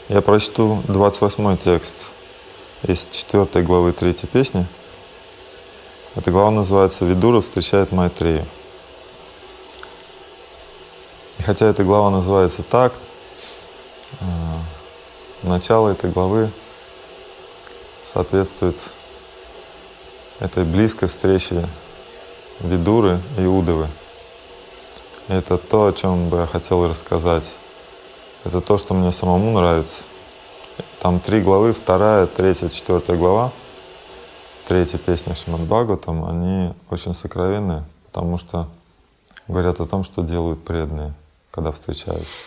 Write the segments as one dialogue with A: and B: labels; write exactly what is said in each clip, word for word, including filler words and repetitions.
A: Я прочту двадцать восьмой текст из четвёртой главы третьей песни. Эта глава называется «Видура встречает Майтрею». И хотя эта глава называется так, начало этой главы соответствует этой близкой встрече Видуры и Удавы. И это то, о чем бы я хотел рассказать. Это то, что мне самому нравится. Там три главы, вторая, третья, четвертая глава, третья песня Шримад Бхагаватам, они очень сокровенные, потому что говорят о том, что делают преданные, когда встречаются.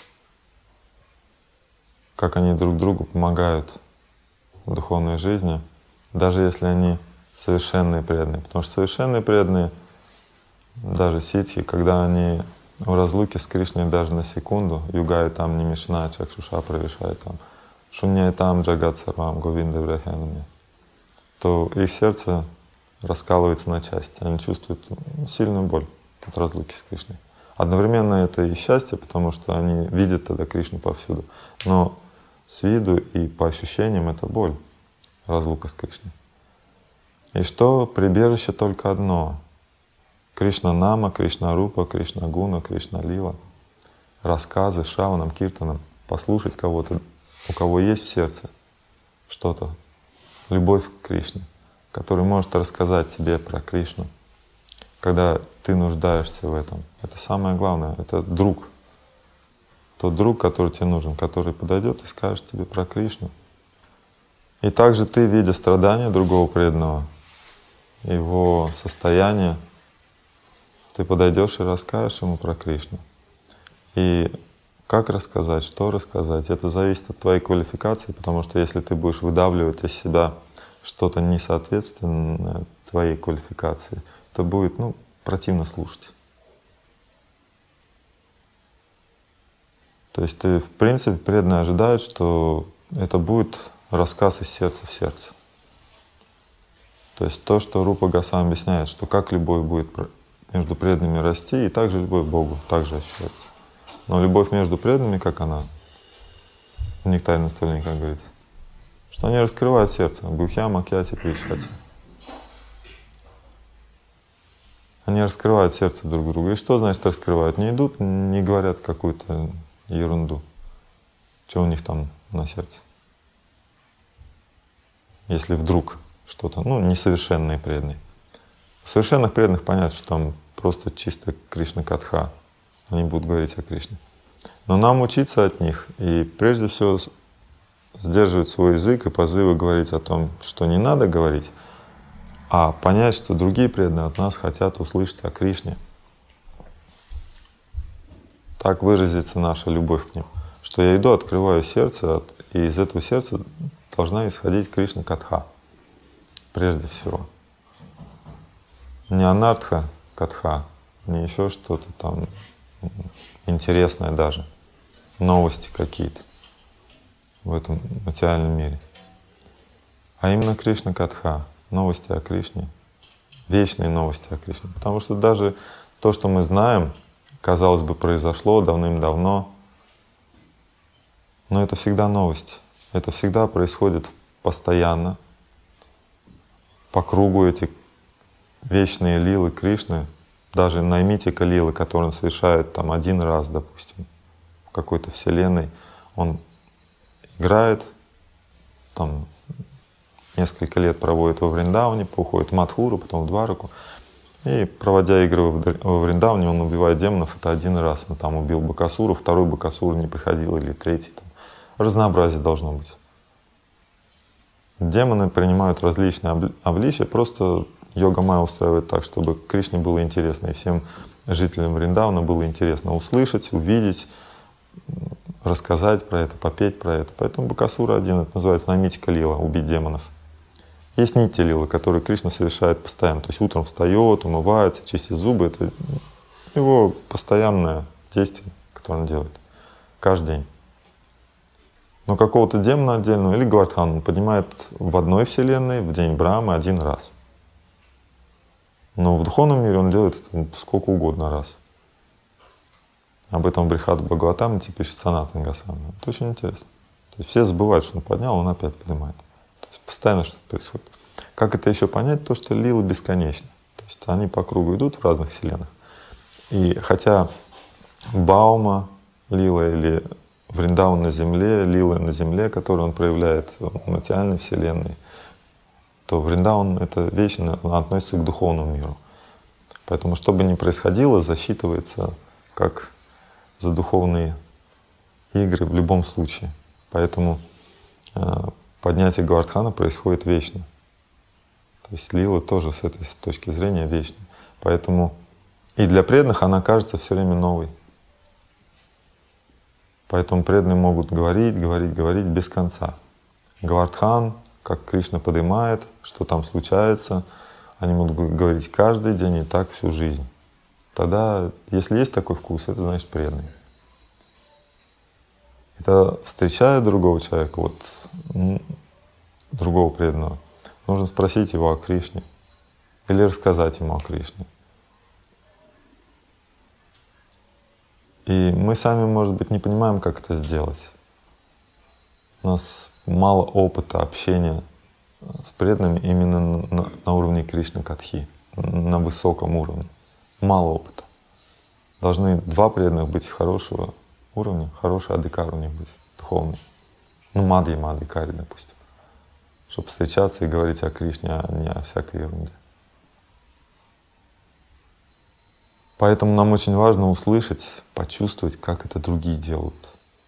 A: Как они друг другу помогают в духовной жизни, даже если они совершенные преданные. Потому что совершенные преданные, даже ситхи, когда они в разлуке с Кришной даже на секунду, югая там не мишна, чакшуша провишает там, шунняй там джагат сарвам говинда врахянами, то их сердце раскалывается на части, они чувствуют сильную боль от разлуки с Кришной. Одновременно это и счастье, потому что они видят тогда Кришну повсюду, но с виду и по ощущениям это боль, разлука с Кришной. И что прибежище только одно — Кришна Нама, Кришна Рупа, Кришна Гуна, Кришна Лила, рассказы, шраванам, киртанам, послушать кого-то, у кого есть в сердце что-то, любовь к Кришне, который может рассказать тебе про Кришну, когда ты нуждаешься в этом. Это самое главное, это друг, тот друг, который тебе нужен, который подойдет и скажет тебе про Кришну. И также ты, видя страдания другого преданного, его состояние, ты подойдешь и расскажешь ему про Кришну. И как рассказать, что рассказать, это зависит от твоей квалификации, потому что если ты будешь выдавливать из себя что-то несоответственное твоей квалификации, то будет, ну, противно слушать. То есть ты, в принципе, преданные ожидают, что это будет рассказ из сердца в сердце. То есть то, что Рупа Госвами объясняет, что как любовь будет между преданными расти, и также любовь к Богу также ощущается. Но любовь между преданными, как она, в нектаре наставлении, как говорится, что они раскрывают сердце, гухья, макьяти, кричати. Они раскрывают сердце друг друга. И что значит раскрывают? Не идут, не говорят какую-то ерунду, что у них там на сердце. Если вдруг что-то, ну, несовершенные преданные. У совершенных преданных понятно, что там просто чисто Кришна-катха. Они будут говорить о Кришне. Но нам учиться от них и прежде всего сдерживать свой язык и позывы говорить о том, что не надо говорить, а понять, что другие преданные от нас хотят услышать о Кришне. Так выразится наша любовь к ним, что я иду, открываю сердце, и из этого сердца должна исходить Кришна-катха прежде всего. Не анартха катха, не еще что-то там интересное даже, новости какие-то в этом материальном мире, а именно Кришна-катха, новости о Кришне, вечные новости о Кришне. Потому что даже то, что мы знаем, казалось бы, произошло давным-давно, но это всегда новость, это всегда происходит постоянно, по кругу эти вечные лилы Кришны, даже наймитика лилы, которую он совершает там один раз, допустим, в какой-то вселенной, он играет, там несколько лет проводит во Вриндаване, уходит в Мадхуру, потом в Двараку, и проводя игры во Вриндаване, он убивает демонов, это один раз, он там убил Бакасуру, второй Бакасур не приходил, или третий, там. Разнообразие должно быть. Демоны принимают различные обличия, просто йога-майя устраивает так, чтобы Кришне было интересно, и всем жителям Вриндавана было интересно услышать, увидеть, рассказать про это, попеть про это. Поэтому Бакасура один, это называется намитика лила, убить демонов. Есть нити лила, которые Кришна совершает постоянно. То есть утром встает, умывается, чистит зубы. Это его постоянное действие, которое он делает каждый день. Но какого-то демона отдельного или Гвардхан он поднимает в одной вселенной, в день Брамы один раз. Но в духовном мире он делает это сколько угодно раз. Об этом в Брихад Бхагаватамрите пишет Санатана Госвами. Это очень интересно. То есть все забывают, что он поднял, он опять поднимает. То есть постоянно что-то происходит. Как это еще понять? То, что лилы бесконечны. То есть они по кругу идут в разных вселенных. И хотя Баума лила или Вриндаван на земле, лила на земле, которую он проявляет в материальной вселенной, то Вриндаван — это вечно, он относится к духовному миру. Поэтому, что бы ни происходило, засчитывается как за духовные игры в любом случае. Поэтому э, поднятие Говардхана происходит вечно. То есть лила тоже с этой точки зрения вечна. Поэтому и для преданных она кажется все время новой. Поэтому преданные могут говорить, говорить, говорить без конца. Говардхан, как Кришна поднимает, что там случается, они могут говорить каждый день и так всю жизнь. Тогда, если есть такой вкус, это значит преданный. Это встречая другого человека, вот другого преданного, нужно спросить его о Кришне или рассказать ему о Кришне. И мы сами, может быть, не понимаем, как это сделать. У нас мало опыта общения с преданными именно на, на уровне Кришна Катхи, на высоком уровне. Мало опыта. Должны два преданных быть хорошего уровня, хороший адhikar у них быть, духовный. Ну, мадьяма адhikari, допустим. Чтобы встречаться и говорить о Кришне, а не о всякой ерунде. Поэтому нам очень важно услышать, почувствовать, как это другие делают.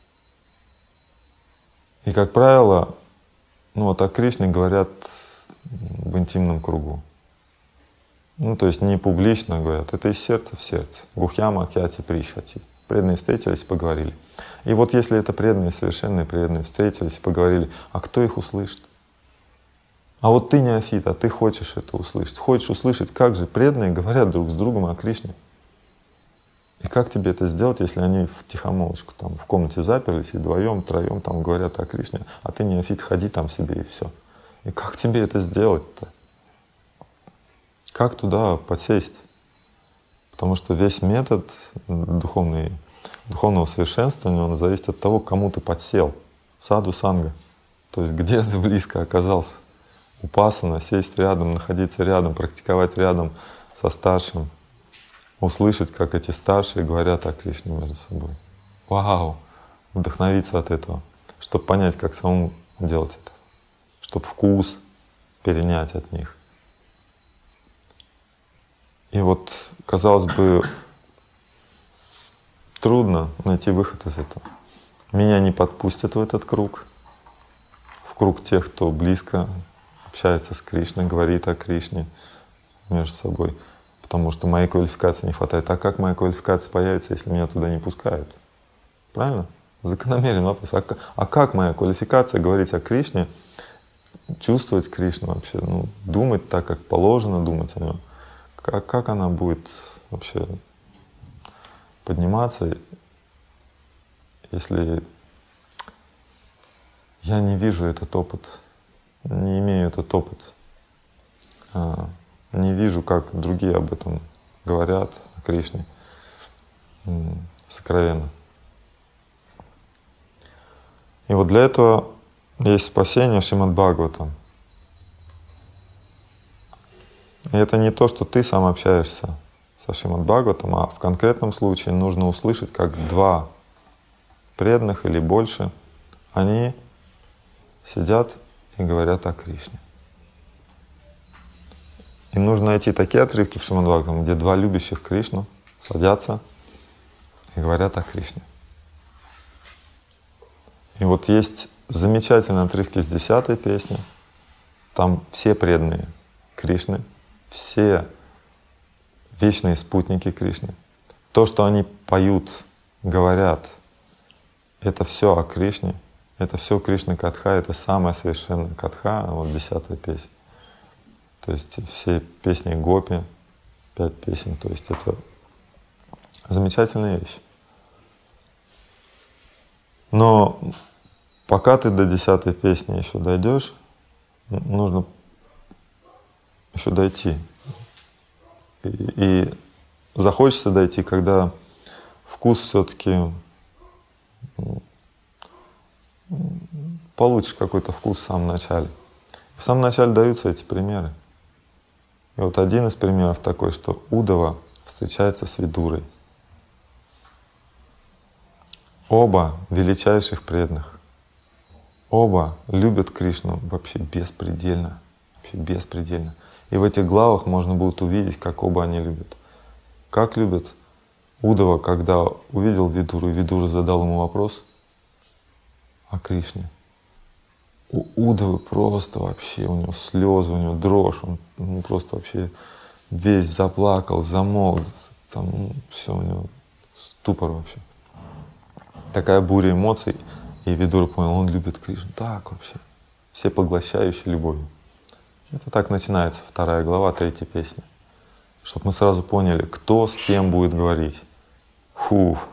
A: И, как правило, ну вот о Кришне говорят в интимном кругу. Ну, то есть не публично говорят, это из сердца в сердце. Гухьяма акьяти пришхати. Преданные встретились и поговорили. И вот если это преданные, совершенные преданные, встретились и поговорили, а кто их услышит? А вот ты неофит, а ты хочешь это услышать. Хочешь услышать, как же преданные говорят друг с другом о Кришне. И как тебе это сделать, если они втихомолочку там в комнате заперлись и вдвоем, троем там говорят о Кришне, а ты неофит, ходи там себе и все. И как тебе это сделать-то? Как туда подсесть? Потому что весь метод духовный, духовного совершенствования, он зависит от того, к кому ты подсел. Саду санга. То есть где ты близко оказался. Упасана, сесть рядом, находиться рядом, практиковать рядом со старшим. Услышать, как эти старшие говорят о Кришне между собой. Вау! Вдохновиться от этого, чтобы понять, как самому делать это. Чтобы вкус перенять от них. И вот, казалось бы, трудно найти выход из этого. Меня не подпустят в этот круг, в круг тех, кто близко общается с Кришной, говорит о Кришне между собой. Потому что моей квалификации не хватает. А как моя квалификация появится, если меня туда не пускают? Правильно? Закономерен вопрос. А, а как моя квалификация говорить о Кришне, чувствовать Кришну вообще, ну, думать так, как положено думать о нем? Как, как она будет вообще подниматься, если я не вижу этот опыт, не имею этот опыт? А, не вижу, как другие об этом говорят, о Кришне, сокровенно. И вот для этого есть спасение Шримад Бхагаватам. И это не то, что ты сам общаешься со Шримад Бхагаватам, а в конкретном случае нужно услышать, как два преданных или больше, они сидят и говорят о Кришне. И нужно найти такие отрывки в Шримад Бхагаватам, где два любящих Кришну садятся и говорят о Кришне. И вот есть замечательные отрывки с десятой песни. Там все преданные Кришны, все вечные спутники Кришны. То, что они поют, говорят, это все о Кришне, это все Кришна Катха, это самая совершенная Катха, вот десятая песня. То есть все песни Гопи, пять песен, то есть это замечательная вещь. Но пока ты до десятой песни еще дойдешь, нужно еще дойти. И, и захочется дойти, когда вкус все-таки получишь какой-то вкус в самом начале. В самом начале даются эти примеры. И вот один из примеров такой, что Удава встречается с Видурой. Оба величайших преданных. Оба любят Кришну вообще беспредельно. Вообще беспредельно. И в этих главах можно будет увидеть, как оба они любят. Как любят Удава, когда увидел Видуру, и Видура задал ему вопрос о Кришне. У Удавы просто вообще, у него слезы, у него дрожь, он, он просто вообще весь заплакал, замолк, там все у него ступор вообще. Такая буря эмоций, и Видура понял, он любит Кришну. Так вообще, всепоглощающей любовью. Это так начинается вторая глава, третья песня. Чтобы мы сразу поняли, кто с кем будет говорить. Фуф.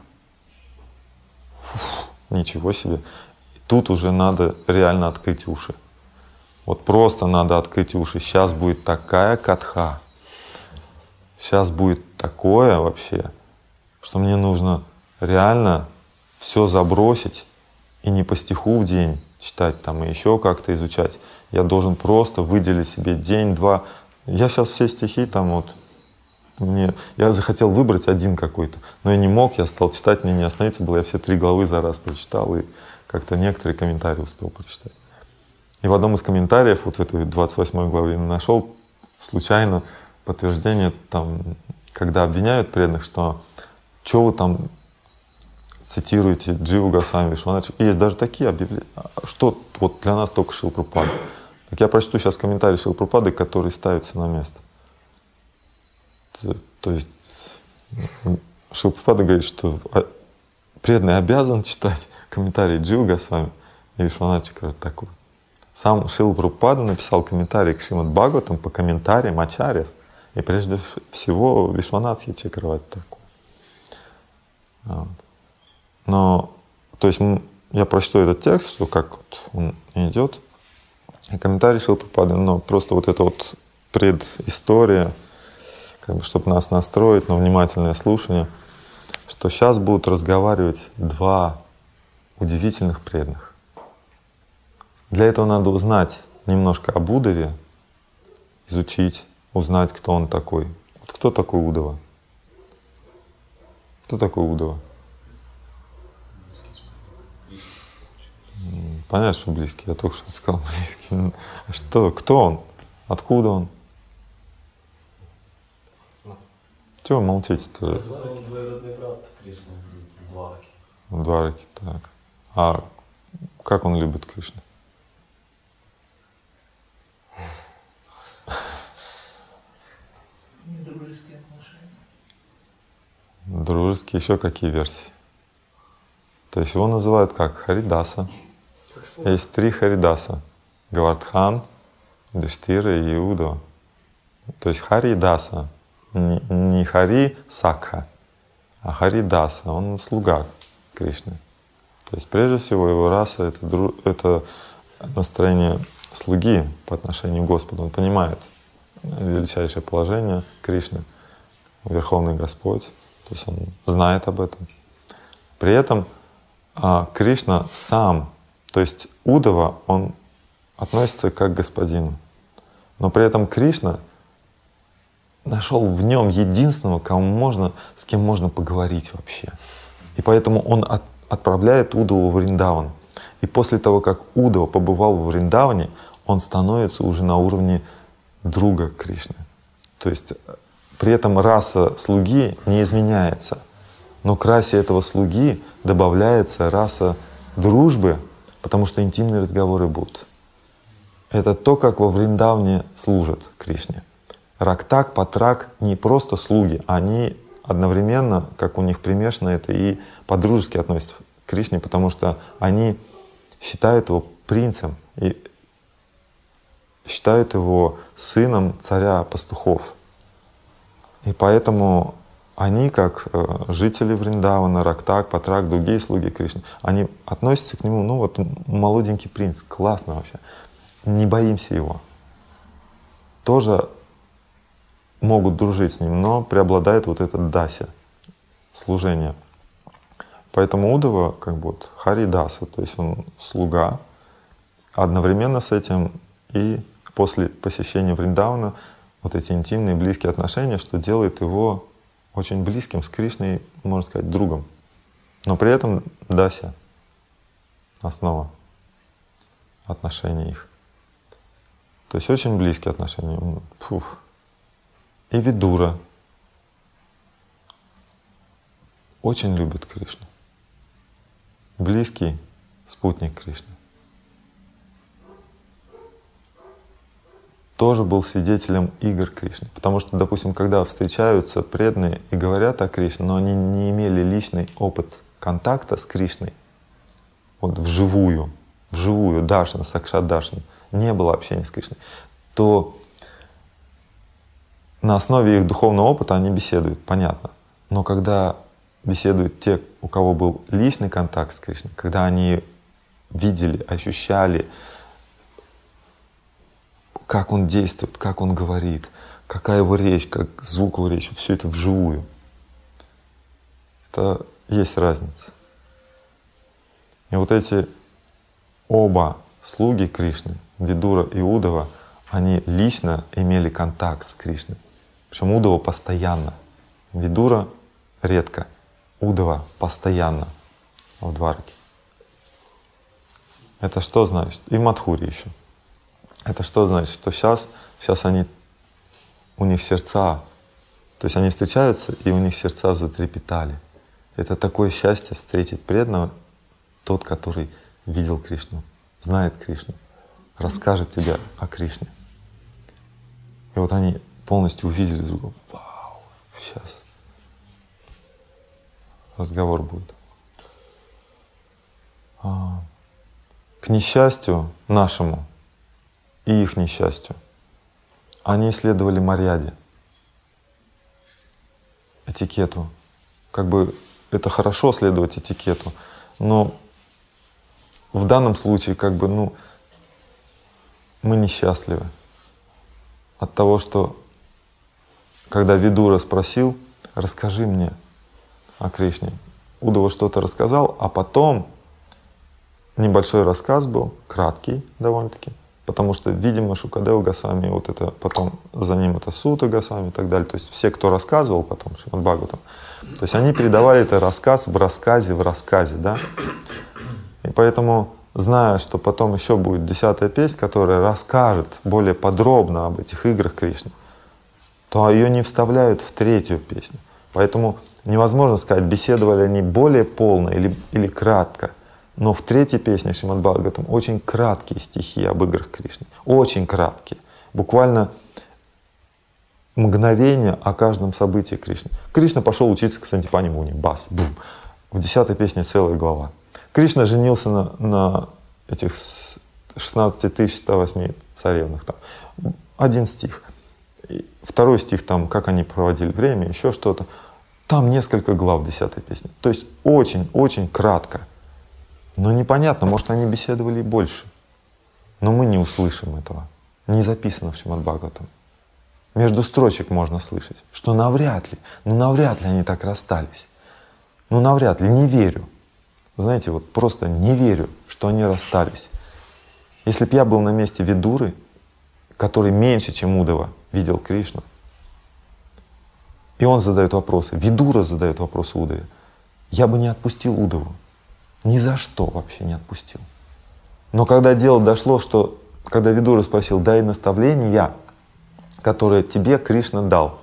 A: Фуф. Ничего себе. И тут уже надо реально открыть уши. Вот просто надо открыть уши. Сейчас будет такая катха. Сейчас будет такое вообще, что мне нужно реально все забросить и не по стиху в день читать там и еще как-то изучать. Я должен просто выделить себе день-два. Я сейчас все стихи там вот, мне, я захотел выбрать один какой-то, но я не мог, я стал читать, мне не остановиться было, я все три главы за раз прочитал и как-то некоторые комментарии успел прочитать. И в одном из комментариев, вот в этой двадцать восьмой главе, нашел случайно подтверждение, там, когда обвиняют преданных, что что вы там цитируете Дживу Госвами, Вишваначи. Есть даже такие объявления. Что вот для нас только Шрила Прабхупада. Так я прочту сейчас комментарий Шрилы Прабхупады, которые ставятся на место. То, то есть Шрила Прабхупада говорит, что преданный обязан читать комментарии Дживы Госвами и Вишваначи такой. Сам Шрила Прабхупада написал комментарий к Шримад Бхагаватам по комментариям ачарьев, и прежде всего Вишванатхи Чакраварти Такур. Вот. Но, то есть я прочту этот текст, что как вот он идет, и комментарий Шрилы Прабхупады, но просто вот эта вот предыстория, как бы, чтобы нас настроить на внимательное слушание, что сейчас будут разговаривать два удивительных преданных. Для этого надо узнать немножко об Удаве, изучить, узнать, кто он такой. Вот кто такой Удава? Кто такой Удава? Понятно, что близкий. Я только что сказал близкий. А что? Кто он? Откуда он? Чего вы молчите-то?
B: Он двоюродный брат Кришны в Двараке.
A: В Двараке, так. А как он любит Кришну?
C: Дружеские отношения.
A: Дружеские, еще какие версии? То есть его называют как Харидаса. Есть три Харидаса. Гавардхан, Юдхиштира и Удава. То есть Харидаса. Не, не Хари Сакха, а Харидаса. Он слуга Кришны. То есть прежде всего его раса — это, дру, это настроение слуги по отношению к Господу. Он понимает величайшее положение Кришны, Верховный Господь. То есть он знает об этом. При этом а, Кришна сам, то есть Удава, он относится как к господину. Но при этом Кришна нашел в нем единственного, кому можно, с кем можно поговорить вообще. И поэтому он от, отправляет Удаву в Вриндаван. И после того, как Удава побывал в Вриндаване, он становится уже на уровне друга Кришны. То есть при этом раса слуги не изменяется. Но к расе этого слуги добавляется раса дружбы, потому что интимные разговоры будут. Это то, как во Вриндаване служат Кришне. Рактак, Патрак не просто слуги, они одновременно, как у них примешано, это и по-дружески относятся к Кришне, потому что они считают его принцем и считают его сыном царя пастухов. И поэтому они, как жители Вриндавана, Рактак, Патрак, другие слуги Кришны, они относятся к нему, ну вот молоденький принц, классно вообще, не боимся его. Тоже могут дружить с ним, но преобладает вот этот дася, служение. Поэтому Удава как бы вот Харидаса, то есть он слуга, одновременно с этим и после посещения Вриндавана вот эти интимные, близкие отношения, что делает его очень близким с Кришной, можно сказать, другом. Но при этом дася — основа отношений их. То есть очень близкие отношения. Фух. И Видура очень любит Кришну. Близкий спутник Кришны. Тоже был свидетелем игр Кришны. Потому что, допустим, когда встречаются преданные и говорят о Кришне, но они не имели личный опыт контакта с Кришной, вот вживую, вживую, Даршан, Сакшат Даршан, не было общения с Кришной, то на основе их духовного опыта они беседуют, понятно. Но когда беседуют те, у кого был личный контакт с Кришной, когда они видели, ощущали, как он действует, как он говорит, какая его речь, как звук его речи, все это вживую. Это есть разница. И вот эти оба слуги Кришны, Видура и Удава, они лично имели контакт с Кришной. Причем Удава постоянно. Видура редко, Удава постоянно в Двараке. Это что значит? И в Мадхуре еще. Это что значит? Что сейчас, сейчас они, у них сердца, то есть они встречаются, и у них сердца затрепетали. Это такое счастье встретить преданного, тот, который видел Кришну, знает Кришну, расскажет тебе о Кришне. И вот они полностью увидели друг друга. Вау, сейчас разговор будет. А, к несчастью нашему и их несчастью, они исследовали марьяде, этикету. Как бы это хорошо следовать этикету, но в данном случае как бы, ну, мы несчастливы от того, что когда Видура спросил, расскажи мне о Кришне, Удава что-то рассказал, а потом небольшой рассказ был, краткий довольно-таки, потому что, видимо, Шукадева Госвами, вот это потом за ним это Сута Госвами и так далее, то есть все, кто рассказывал потом Шримад Бхагаватам, то есть они передавали это рассказ в рассказе, в рассказе, да. И поэтому, зная, что потом еще будет десятая песня, которая расскажет более подробно об этих играх Кришны, то ее не вставляют в третью песню. Поэтому невозможно сказать, беседовали они более полно или, или кратко. Но в третьей песне Шримад Бхагаватам очень краткие стихи об играх Кришны. Очень краткие. Буквально мгновение о каждом событии Кришны. Кришна пошел учиться к Сантипани Муни. Бас, бум. В десятой песне целая глава. Кришна женился на, на этих шестнадцати тысяч ста восьми царевнах. Там. Один стих. И второй стих, там, как они проводили время, еще что-то. Там несколько глав в десятой песне. То есть очень-очень кратко. Но непонятно, может, они беседовали и больше. Но мы не услышим этого. Не записано в Шримад Бхагаватам. Между строчек можно слышать, что навряд ли, ну навряд ли они так расстались. Ну навряд ли, не верю. Знаете, вот просто не верю, что они расстались. Если бы я был на месте Видуры, который меньше, чем Удава, видел Кришну, и он задает вопросы, Видура задает вопросы Удаве, я бы не отпустил Удаву. Ни за что вообще не отпустил. Но когда дело дошло, что когда Видура спросил, дай наставление, которое тебе Кришна дал.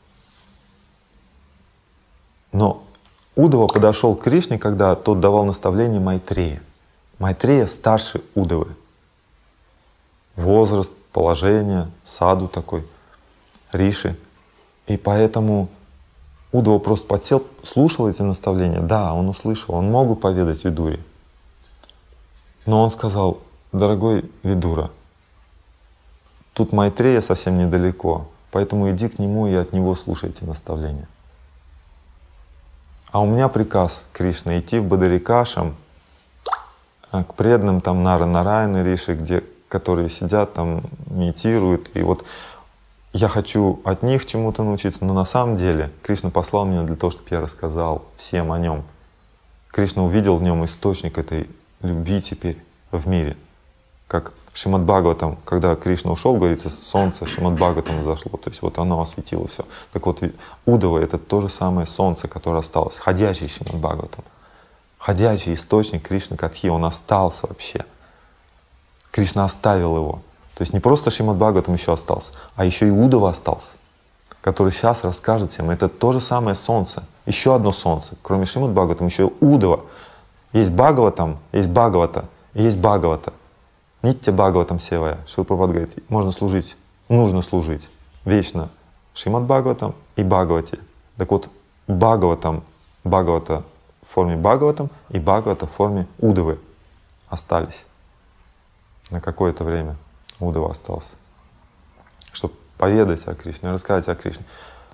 A: Но Удава подошел к Кришне, когда тот давал наставление Майтрея. Майтрея старше Удавы. Возраст, положение, саду такой, риши. И поэтому Удава просто подсел, слушал эти наставления. Да, он услышал, он мог бы поведать Видуре. Но он сказал, дорогой Видура, тут Майтрея совсем недалеко, поэтому иди к нему и от него слушай эти наставления. А у меня приказ Кришны идти в Бадарикашам, к преданным там Нара Нараяны Риши, где, которые сидят там, медитируют. И вот я хочу от них чему-то научиться, но на самом деле Кришна послал меня для того, чтобы я рассказал всем о нем. Кришна увидел в нем источник этой любви теперь в мире. Как Шримад Бхагаватам, когда Кришна ушел, говорится, солнце Шримад Бхагаватам зашло, то есть вот оно осветило все. Так вот, Удава — это то же самое солнце, которое осталось, ходячий Шримад Бхагаватам. Ходячий источник Кришны Катхи, он остался вообще. Кришна оставил его. То есть не просто Шримад Бхагаватам еще остался, а еще и Удава остался, который сейчас расскажет всем. Это то же самое солнце, еще одно солнце. Кроме Шримад Бхагаватам еще Удава. Есть Бхагаватам, есть Бхагавата, и есть Бхагавата. Нитья Бхагаватам Севая. Шрила Прабхупада говорит, можно служить, нужно служить вечно Шримад Бхагаватам и Бхагавате. Так вот, Бхагаватам, Бхагавата в форме Бхагаватам и Бхагавата в форме Удавы остались. На какое-то время Удава остался. Чтобы поведать о Кришне, рассказать о Кришне.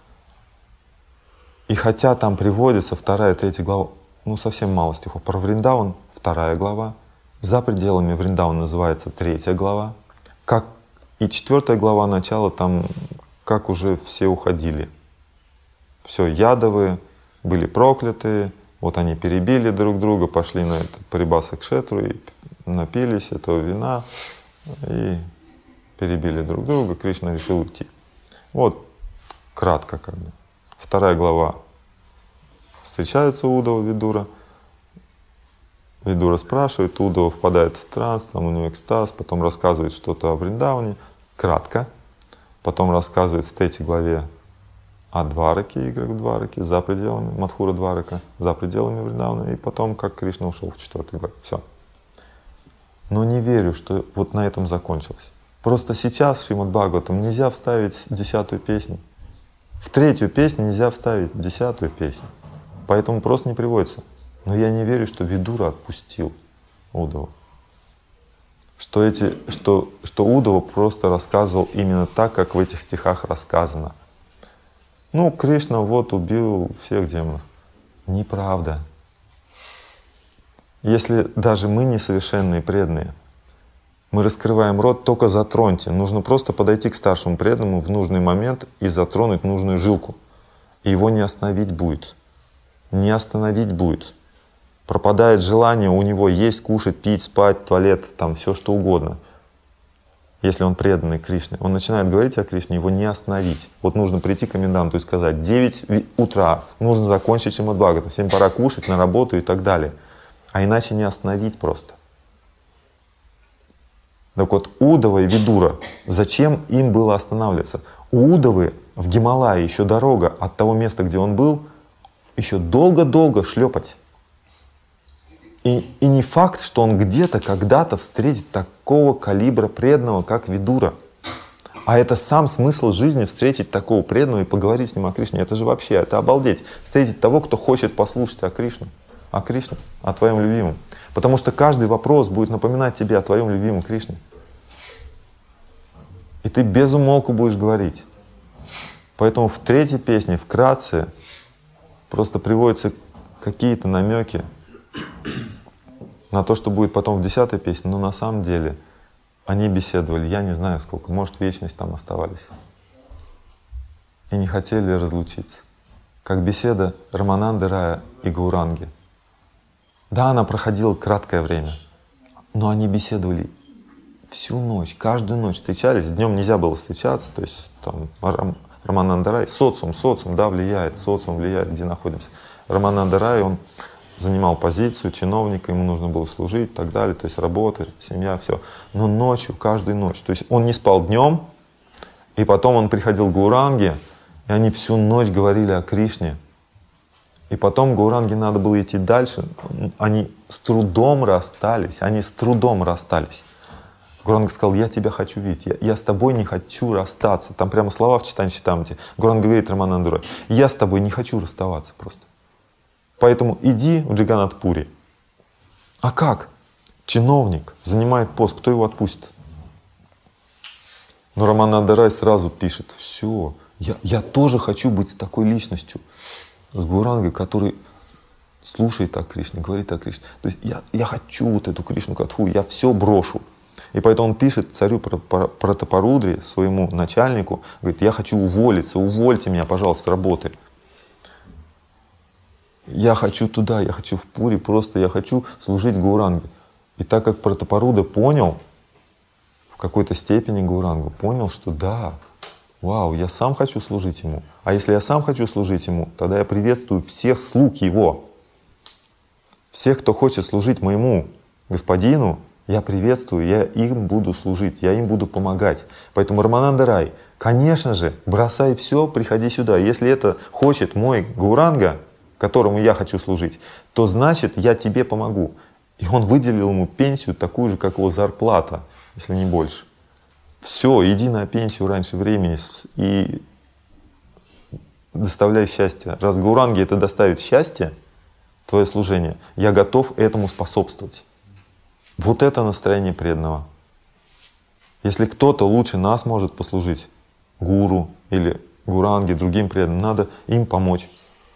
A: И хотя там приводится вторая, третья глава, ну совсем мало стихов. Про Вриндаван вторая глава. За пределами Вриндавана называется третья глава. Как и четвертая глава начала, там как уже все уходили. Все, ядовы, были проклятые, вот они перебили друг друга, пошли на этот Парибаса Кшетру и напились этого вина и перебили друг друга. Кришна решил уйти. Вот кратко как бы. Вторая глава. Встречаются Удава, Видура. Видура спрашивает, Удава впадает в транс, там у него экстаз, потом рассказывает что-то о Вриндаване, кратко. Потом рассказывает в третьей главе о Двараке, играх Двараки, за пределами Мадхура Дварака, за пределами Вриндавана, и потом, как Кришна ушел в четвертой главе. Все. Но не верю, что вот на этом закончилось. Просто сейчас в Шримад Бхагаватам нельзя вставить десятую песню. В третью песню нельзя вставить десятую песню. Поэтому просто не приводится. Но я не верю, что Видура отпустил Удаву. Что, эти, что, что Удава просто рассказывал именно так, как в этих стихах рассказано. Ну, Кришна вот убил всех демонов. Неправда. Если даже мы несовершенные преданные, мы раскрываем рот, только затроньте. Нужно просто подойти к старшему преданному в нужный момент и затронуть нужную жилку. И его не остановить будет. Не остановить будет. Пропадает желание у него есть, кушать, пить, спать, туалет, там все что угодно. Если он преданный Кришне, он начинает говорить о Кришне, его не остановить. Вот нужно прийти к коменданту и сказать, девять утра, нужно закончить Шримад Бхагаватам, всем пора кушать, на работу и так далее. А иначе не остановить просто. Так вот, Удава и Видура, зачем им было останавливаться? У Удавы в Гималае еще дорога от того места, где он был, еще долго-долго шлепать. И, и не факт, что он где-то, когда-то встретит такого калибра преданного, как Видура. А это сам смысл жизни — встретить такого преданного и поговорить с ним о Кришне. Это же вообще, это обалдеть. Встретить того, кто хочет послушать о Кришне. О Кришне, о твоем любимом. Потому что каждый вопрос будет напоминать тебе о твоем любимом Кришне. И ты без умолку будешь говорить. Поэтому в третьей песне вкратце просто приводятся какие-то намеки на то, что будет потом в десятой песне, но на самом деле они беседовали, я не знаю сколько, может, вечность там оставались. И не хотели разлучиться. Как беседа Рамананды Рая и Гауранги. Да, она проходила краткое время, но они беседовали всю ночь, каждую ночь встречались. Днем нельзя было встречаться, то есть там Рамананда Рай, социум, социум, да, влияет, социум влияет, где находимся. Рамананда Рай, он занимал позицию чиновника, ему нужно было служить и так далее, то есть работа, семья, все. Но ночью, каждую ночь. То есть он не спал днем, и потом он приходил к Гауранге, и они всю ночь говорили о Кришне. И потом Гауранге надо было идти дальше. Они с трудом расстались, они с трудом расстались. Гауранга сказал, я тебя хочу видеть, я, я с тобой не хочу расстаться. Там прямо слова в Читанье Читамрите. Гауранга говорит Рамананду Рай, я с тобой не хочу расставаться просто. Поэтому иди в Джаганнат-Пури. А как? Чиновник занимает пост, кто его отпустит? Но Рамананда Рай сразу пишет, все, я, я тоже хочу быть с такой личностью, с Гаурангой, который слушает о Кришне, говорит о Кришне. То есть я, я хочу вот эту Кришну Катху, я все брошу. И поэтому он пишет царю Пратапарудре, своему начальнику, говорит, я хочу уволиться, увольте меня, пожалуйста, с работы. Я хочу туда, я хочу в Пури, просто я хочу служить Гауранге. И так как Пратапаруда понял, какой-то степени Гаурангу, понял, что да, вау, я сам хочу служить ему. А если я сам хочу служить ему, тогда я приветствую всех слуг его. Всех, кто хочет служить моему господину, я приветствую, я им буду служить, я им буду помогать. Поэтому Рамананда Рай, конечно же, бросай все, приходи сюда. Если это хочет мой Гауранга, которому я хочу служить, то значит я тебе помогу. И он выделил ему пенсию такую же, как его зарплата, если не больше. Все, иди на пенсию раньше времени и доставляй счастье. Раз Гауранге это доставит счастье, твое служение, я готов этому способствовать. Вот это настроение преданного. Если кто-то лучше нас может послужить, гуру или гуранге, другим преданным, надо им помочь.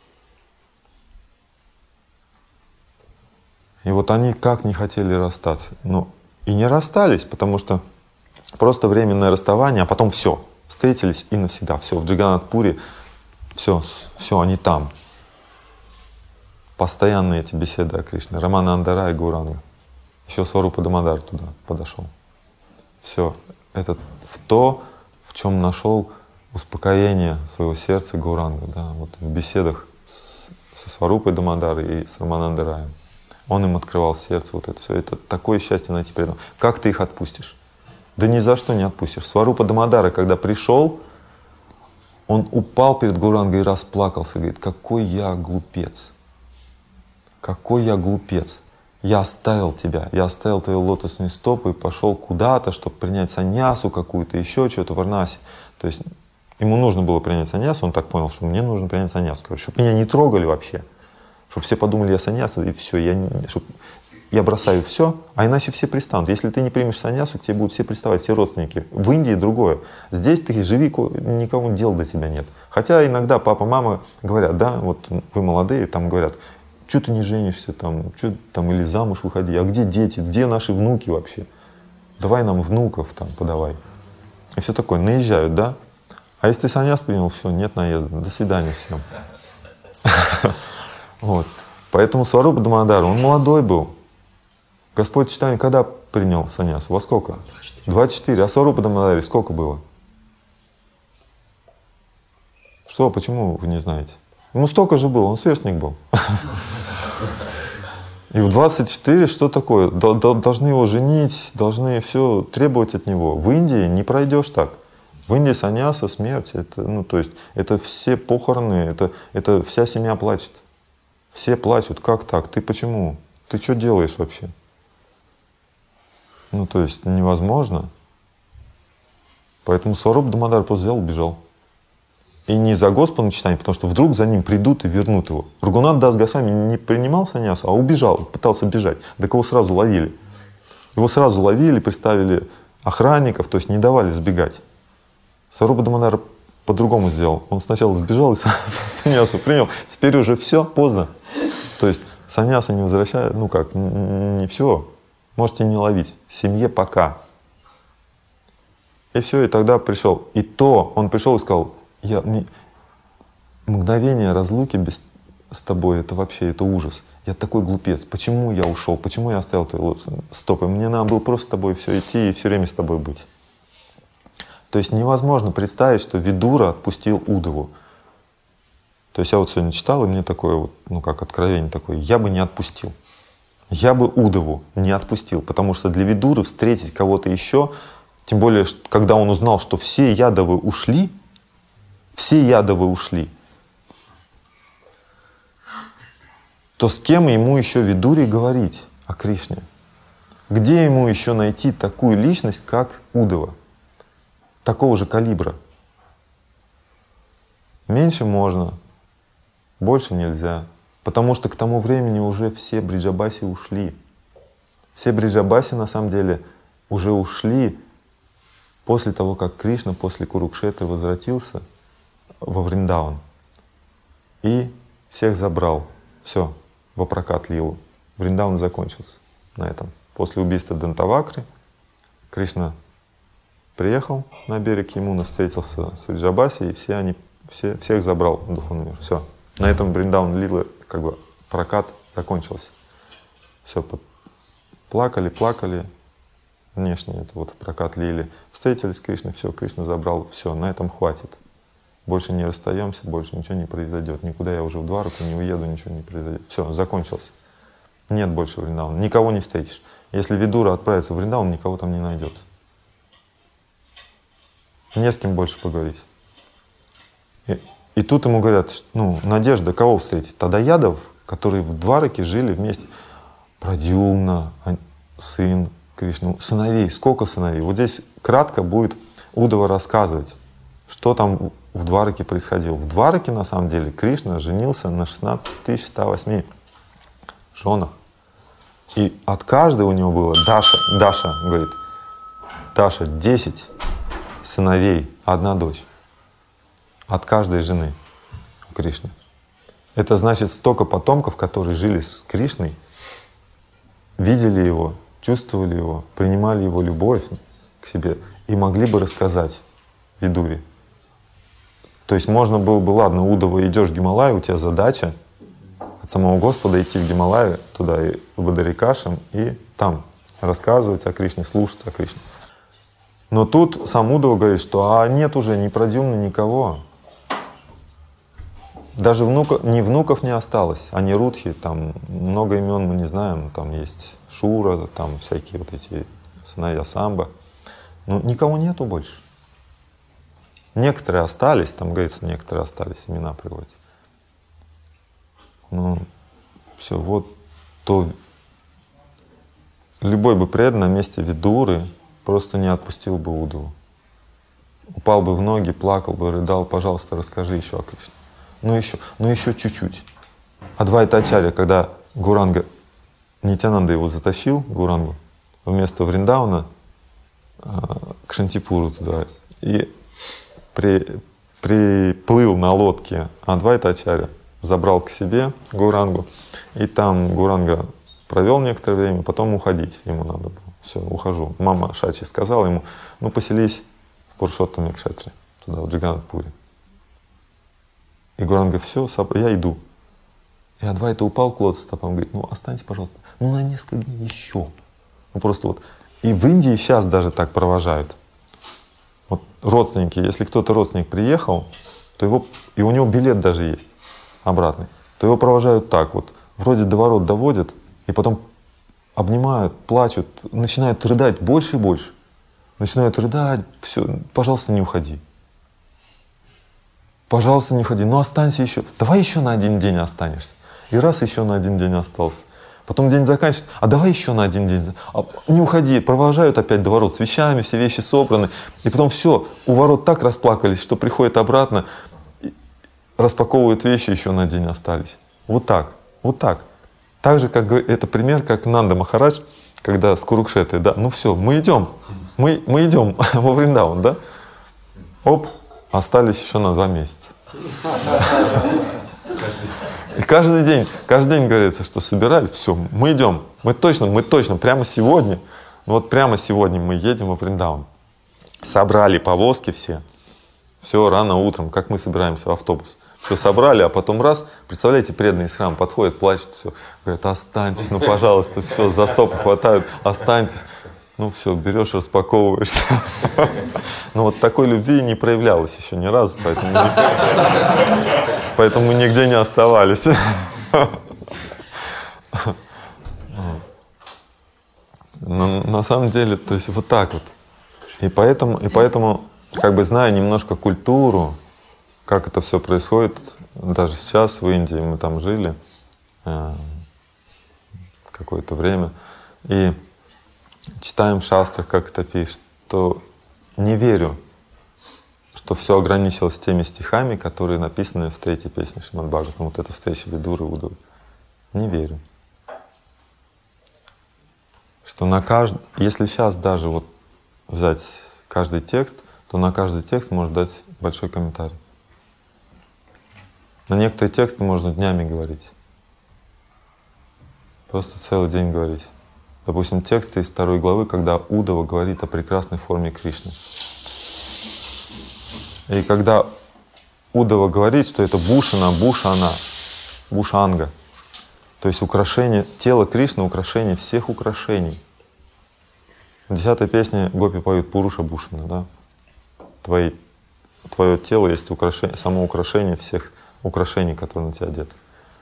A: И вот они как не хотели расстаться. Ну, и не расстались, потому что просто временное расставание, а потом все, встретились и навсегда. Все, в Джаганнат-пуре, все, все, они там. Постоянные эти беседы о Кришне. Рамананда Рай и Гауранга. Еще Сварупа Дамодар туда подошел. Все, это в то, в чем нашел успокоение своего сердца Гауранга. Да, вот в беседах с, со Сварупой Дамодарой и с Рамананда Раем. Он им открывал сердце, вот это все. Это такое счастье найти преданных. Как ты их отпустишь? Да ни за что не отпустишь. Сварупа Дамодара, когда пришел, он упал перед Гаурангой и расплакался. Говорит, какой я глупец. Какой я глупец. Я оставил тебя, я оставил твои лотосные стопы и пошел куда-то, чтобы принять саньясу какую-то, еще что-то в Варнасе. То есть ему нужно было принять саньясу, он так понял, что мне нужно принять саньясу. Короче, чтобы меня не трогали вообще. Чтобы все подумали, я саньяса, и все. Я, чтоб, я бросаю все, а иначе все пристанут. Если ты не примешь саньясу, к тебе будут все приставать, все родственники. В Индии другое. Здесь ты живи, никому дела до тебя нет. Хотя иногда папа, мама говорят, да, вот вы молодые, там говорят, что ты не женишься, там, что там, или замуж выходи, а где дети, где наши внуки вообще? Давай нам внуков там подавай. И все такое, наезжают, да? А если ты саньяс принял, все, нет наезда, до свидания всем. Вот. Поэтому Сварупа Дамодар, он молодой был. Господь Чайтанья когда принял саньяс? Во сколько? двадцать четыре. А Сварупа Дамодаре сколько было? Что, почему вы не знаете? Ему столько же было, он сверстник был. И в двадцать четыре что такое? Должны его женить, должны все требовать от него. В Индии не пройдешь так. В Индии саньяса, смерть, это, ну, то есть, это все похороны, это, это вся семья плачет. Все плачут, как так? Ты почему? Ты что делаешь вообще? Ну, то есть, невозможно. Поэтому Сварупа Дамодар просто взял и убежал. И не за Господом Чайтаньей, потому что вдруг за ним придут и вернут его. Рагунат Дас Госвами не принимал саньясу, а убежал, пытался бежать. Так его сразу ловили. Его сразу ловили, приставили охранников, то есть не давали сбегать. Сварупа Дамодар по-другому сделал. Он сначала сбежал и саньясу принял. Теперь уже все, поздно. То есть саньяса не возвращают, ну как, не все. Можете не ловить. Семье пока. И все, и тогда пришел. И то он пришел и сказал, я, мне, мгновение разлуки без, с тобой, это вообще, это ужас. Я такой глупец. Почему я ушел? Почему я оставил твои стопы? Мне надо было просто с тобой все идти и все время с тобой быть. То есть невозможно представить, что Видура отпустил Удаву. То есть я вот сегодня читал, и мне такое вот, ну как откровение такое, я бы не отпустил. Я бы Удаву не отпустил, потому что для Видуры встретить кого-то еще, тем более, когда он узнал, что все Ядавы ушли, все Ядавы ушли, то с кем ему еще Видуре говорить о Кришне? Где ему еще найти такую личность, как Удава? Такого же калибра. Меньше можно, больше нельзя. Потому что к тому времени уже все Бриджабаси ушли. Все Бриджабаси на самом деле уже ушли после того, как Кришна после Курукшетры возвратился во Вриндаван и всех забрал. Все, в Апракат лилу. Вриндаван закончился на этом. После убийства Дантавакры Кришна приехал на берег Ямуны, встретился с Вриджабаси, и все они, все, всех забрал в духовный мир. Все. На этом Вриндаван лила, как бы, прокат закончился. Все, плакали, плакали, внешне это вот в прокат лили. Встретились с Кришной, все, Кришна забрал, все, на этом хватит. Больше не расстаемся, больше ничего не произойдет. Никуда я уже в Двараку не уеду, ничего не произойдет. Все, закончился. Нет больше Вриндавана. Никого не встретишь. Если Видура отправится в Вриндаван, никого там не найдет. Не с кем больше поговорить. И, и тут ему говорят, ну, Надежда, кого встретить? Тадаядов, которые в Двараке жили вместе. Прадьюмна, сын Кришны, сыновей. Сколько сыновей? Вот здесь кратко будет Удава рассказывать, что там в Двараке происходило. В Двараке, на самом деле, Кришна женился на шестнадцати тысячах ста восьми женах. И от каждой у него было, Даша, Даша, говорит, Даша, десять сыновей, одна дочь. От каждой жены у Кришны. Это значит столько потомков, которые жили с Кришной, видели его, чувствовали его, принимали его любовь к себе и могли бы рассказать Видуре. То есть можно было бы, ладно, Удава, идешь в Гималай, у тебя задача от самого Господа идти в Гималай, туда и в Бадарикашам, и там рассказывать о Кришне, слушать о Кришне. Но тут сам Удава говорит, что а нет уже ни Прадьюмна, никого. Даже внука, ни внуков не осталось, а ни Рудхи, там много имен мы не знаем, там есть Шура, там всякие вот эти сыновья Самба. Но никого нету больше. Некоторые остались, там говорится, некоторые остались, имена приводятся. Ну, все, вот то любой бы преданный на месте Видуры просто не отпустил бы Удаву. Упал бы в ноги, плакал бы, рыдал, пожалуйста, расскажи еще о Кришне. Ну еще, ну еще чуть-чуть. Адвайта Ачарья, когда Гуранга, Нитянанда его затащил, Гурангу, вместо Вриндавана к Шантипуру туда, и при, приплыл на лодке Адвайта Ачарья, забрал к себе Гурангу, и там Гуранга провел некоторое время, потом уходить ему надо было. Все, ухожу. Мама Шачи сказала ему, ну поселись в Пурушоттаме Кшетре, туда, в Джаганатпуре. И Гуранга, все, я иду. И Адвайта упал к лотос-стопам, говорит, ну останься, пожалуйста, ну на несколько дней еще. Ну просто вот. И в Индии сейчас даже так провожают. Вот родственники, если кто-то родственник приехал, то его, и у него билет даже есть обратный, то его провожают так вот, вроде до ворот доводят, и потом обнимают, плачут, начинают рыдать больше и больше. Начинают рыдать, все, пожалуйста, не уходи. Пожалуйста, не уходи, ну останься еще, давай еще на один день останешься. И раз еще на один день остался. Потом день заканчивается, а давай еще на один день. А, не уходи, провожают опять до ворот с вещами, все вещи собраны. И потом все, у ворот так расплакались, что приходят обратно, распаковывают вещи, еще на день остались. Вот так, вот так. Так же, как это пример, как Нанда Махарадж, когда с Курукшетрой, да, ну все, мы идем, мы, мы идем во Вриндаван, да? Оп, остались еще на два месяца. И каждый день, каждый день говорится, что собирались, все, мы идем, мы точно, мы точно, прямо сегодня, вот прямо сегодня мы едем во Вриндаван. Собрали повозки все, все рано утром, как мы собираемся в автобус. Все собрали, а потом раз, представляете, преданные из храма подходят, плачут, все, говорят, останьтесь, ну пожалуйста, все, за стопу хватают, останьтесь. Ну все, берешь, распаковываешься. Но вот такой любви не проявлялось еще ни разу, поэтому, поэтому мы нигде не оставались. Но на самом деле, то есть вот так вот. И поэтому, и поэтому, как бы зная немножко культуру, как это все происходит, даже сейчас в Индии мы там жили э, какое-то время, и читаем в шастрах, как это пишет, то не верю, что все ограничилось теми стихами, которые написаны в третьей песне Шримад Бхагаватам. Вот эта встреча Видуры и Удавы. Не верю. Что на каждый, если сейчас даже вот взять каждый текст, то на каждый текст можно дать большой комментарий. На некоторые тексты можно днями говорить. Просто целый день говорить. Допустим, тексты из второй главы, когда Удава говорит о прекрасной форме Кришны. И когда Удава говорит, что это Бушана, Бушана, Бушанга, то есть украшение, тело Кришны, украшение всех украшений. В десятой песне гопи поют Пуруша Бушана, да? Твои, твое тело есть украшение, само украшение всех украшений, которые на тебя одеты.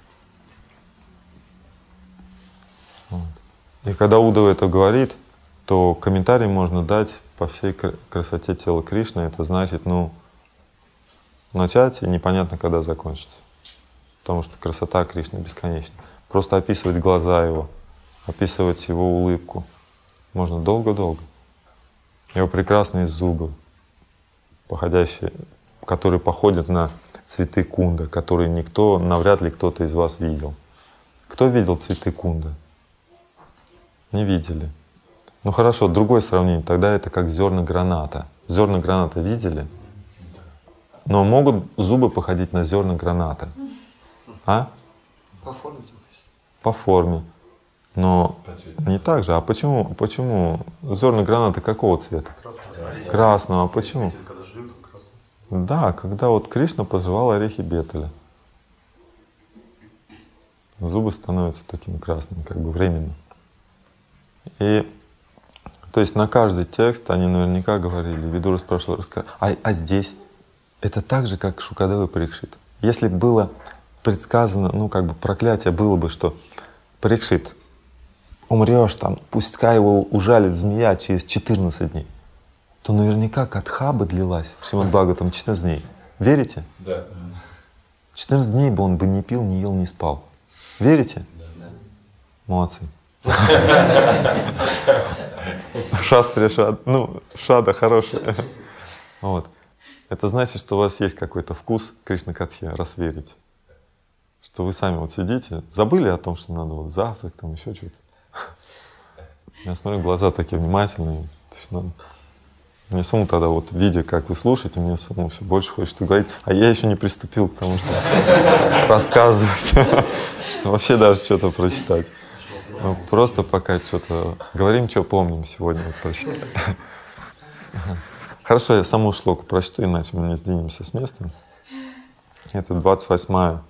A: Вот. И когда Удава это говорит, то комментарий можно дать по всей красоте тела Кришны. Это значит, ну, начать и непонятно, когда закончится. Потому что красота Кришны бесконечна. Просто описывать глаза его, описывать его улыбку можно долго-долго. Его прекрасные зубы, походящие, которые походят на цветы кунда, которые никто, навряд ли кто-то из вас видел. Кто видел цветы кунда? Не видели. Ну хорошо, другое сравнение. Тогда это как зерна граната. Зерна граната видели? Но могут зубы походить на зерна граната? А?
B: По форме.
A: По форме. Но не так же. А почему? Почему зерна граната какого цвета? Красного. А почему? Да, когда вот Кришна пожевал орехи бетеля, зубы становятся такими красными, как бы временно. И то есть на каждый текст они наверняка говорили, Видура спрашивал, рассказал, а, а здесь это так же, как Шукадева Парикшит. Если было предсказано, ну как бы проклятие было бы, что Парикшит, умрешь там, пускай его ужалит змея через четырнадцать дней, то наверняка катха бы длилась, Шримад Бхагаватам, четырнадцать дней. Верите?
B: Да.
A: четырнадцать дней бы он бы не пил, не ел, не спал. Верите?
B: Да.
A: Молодцы. Шастри шад, ну, шада хорошая. Вот. Это значит, что у вас есть какой-то вкус Кришна Катхи, раз верите. Что вы сами вот сидите, забыли о том, что надо вот завтрак, там еще что-то. Я смотрю, глаза такие внимательные. Мне самому тогда вот, видя, как вы слушаете, мне самому все больше хочется говорить. А я еще не приступил к тому, что рассказывать, что вообще даже что-то прочитать. Мы просто пока что-то говорим, что помним сегодня, вот прочитали. Хорошо, я саму шлоку прочту, иначе мы не сдвинемся с места. Это двадцать восьмая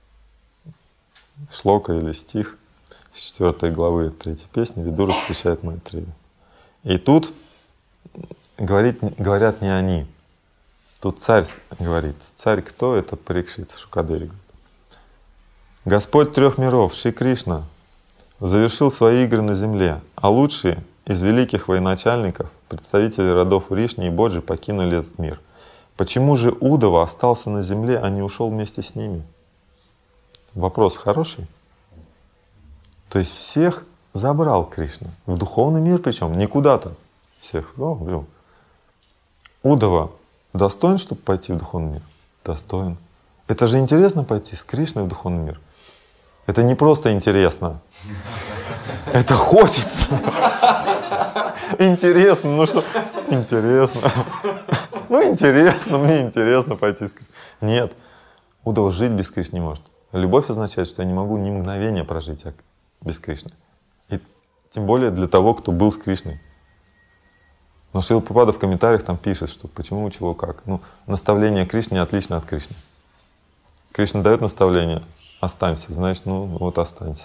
A: шлока или стих с четвёртой главы третьей песни «Видура встречает Майтрею». И тут говорит, говорят не они. Тут царь говорит. Царь кто? Это Парикшит, Шукадеви говорит. Господь трех миров, Шри Кришна, завершил свои игры на земле, а лучшие из великих военачальников, представители родов Вришни и Боджи, покинули этот мир. Почему же Удава остался на земле, а не ушел вместе с ними? Вопрос хороший. То есть всех забрал Кришна в духовный мир, причем не куда-то всех. О, блин. Удава достоин, чтобы пойти в духовный мир? Достоин. Это же интересно пойти с Кришной в духовный мир. Это не просто интересно. Это хочется. Интересно, ну что? Интересно. Ну интересно, мне интересно пойти с Кришной. Нет, Удава жить без Кришны не может. Любовь означает, что я не могу ни мгновения прожить без Кришны. И тем более для того, кто был с Кришной. Но Шрила Прабхупада в комментариях там пишет, что почему, чего, как. Ну, наставление Кришны отлично от Кришны. Кришна дает наставление: останься, значит, ну вот останься.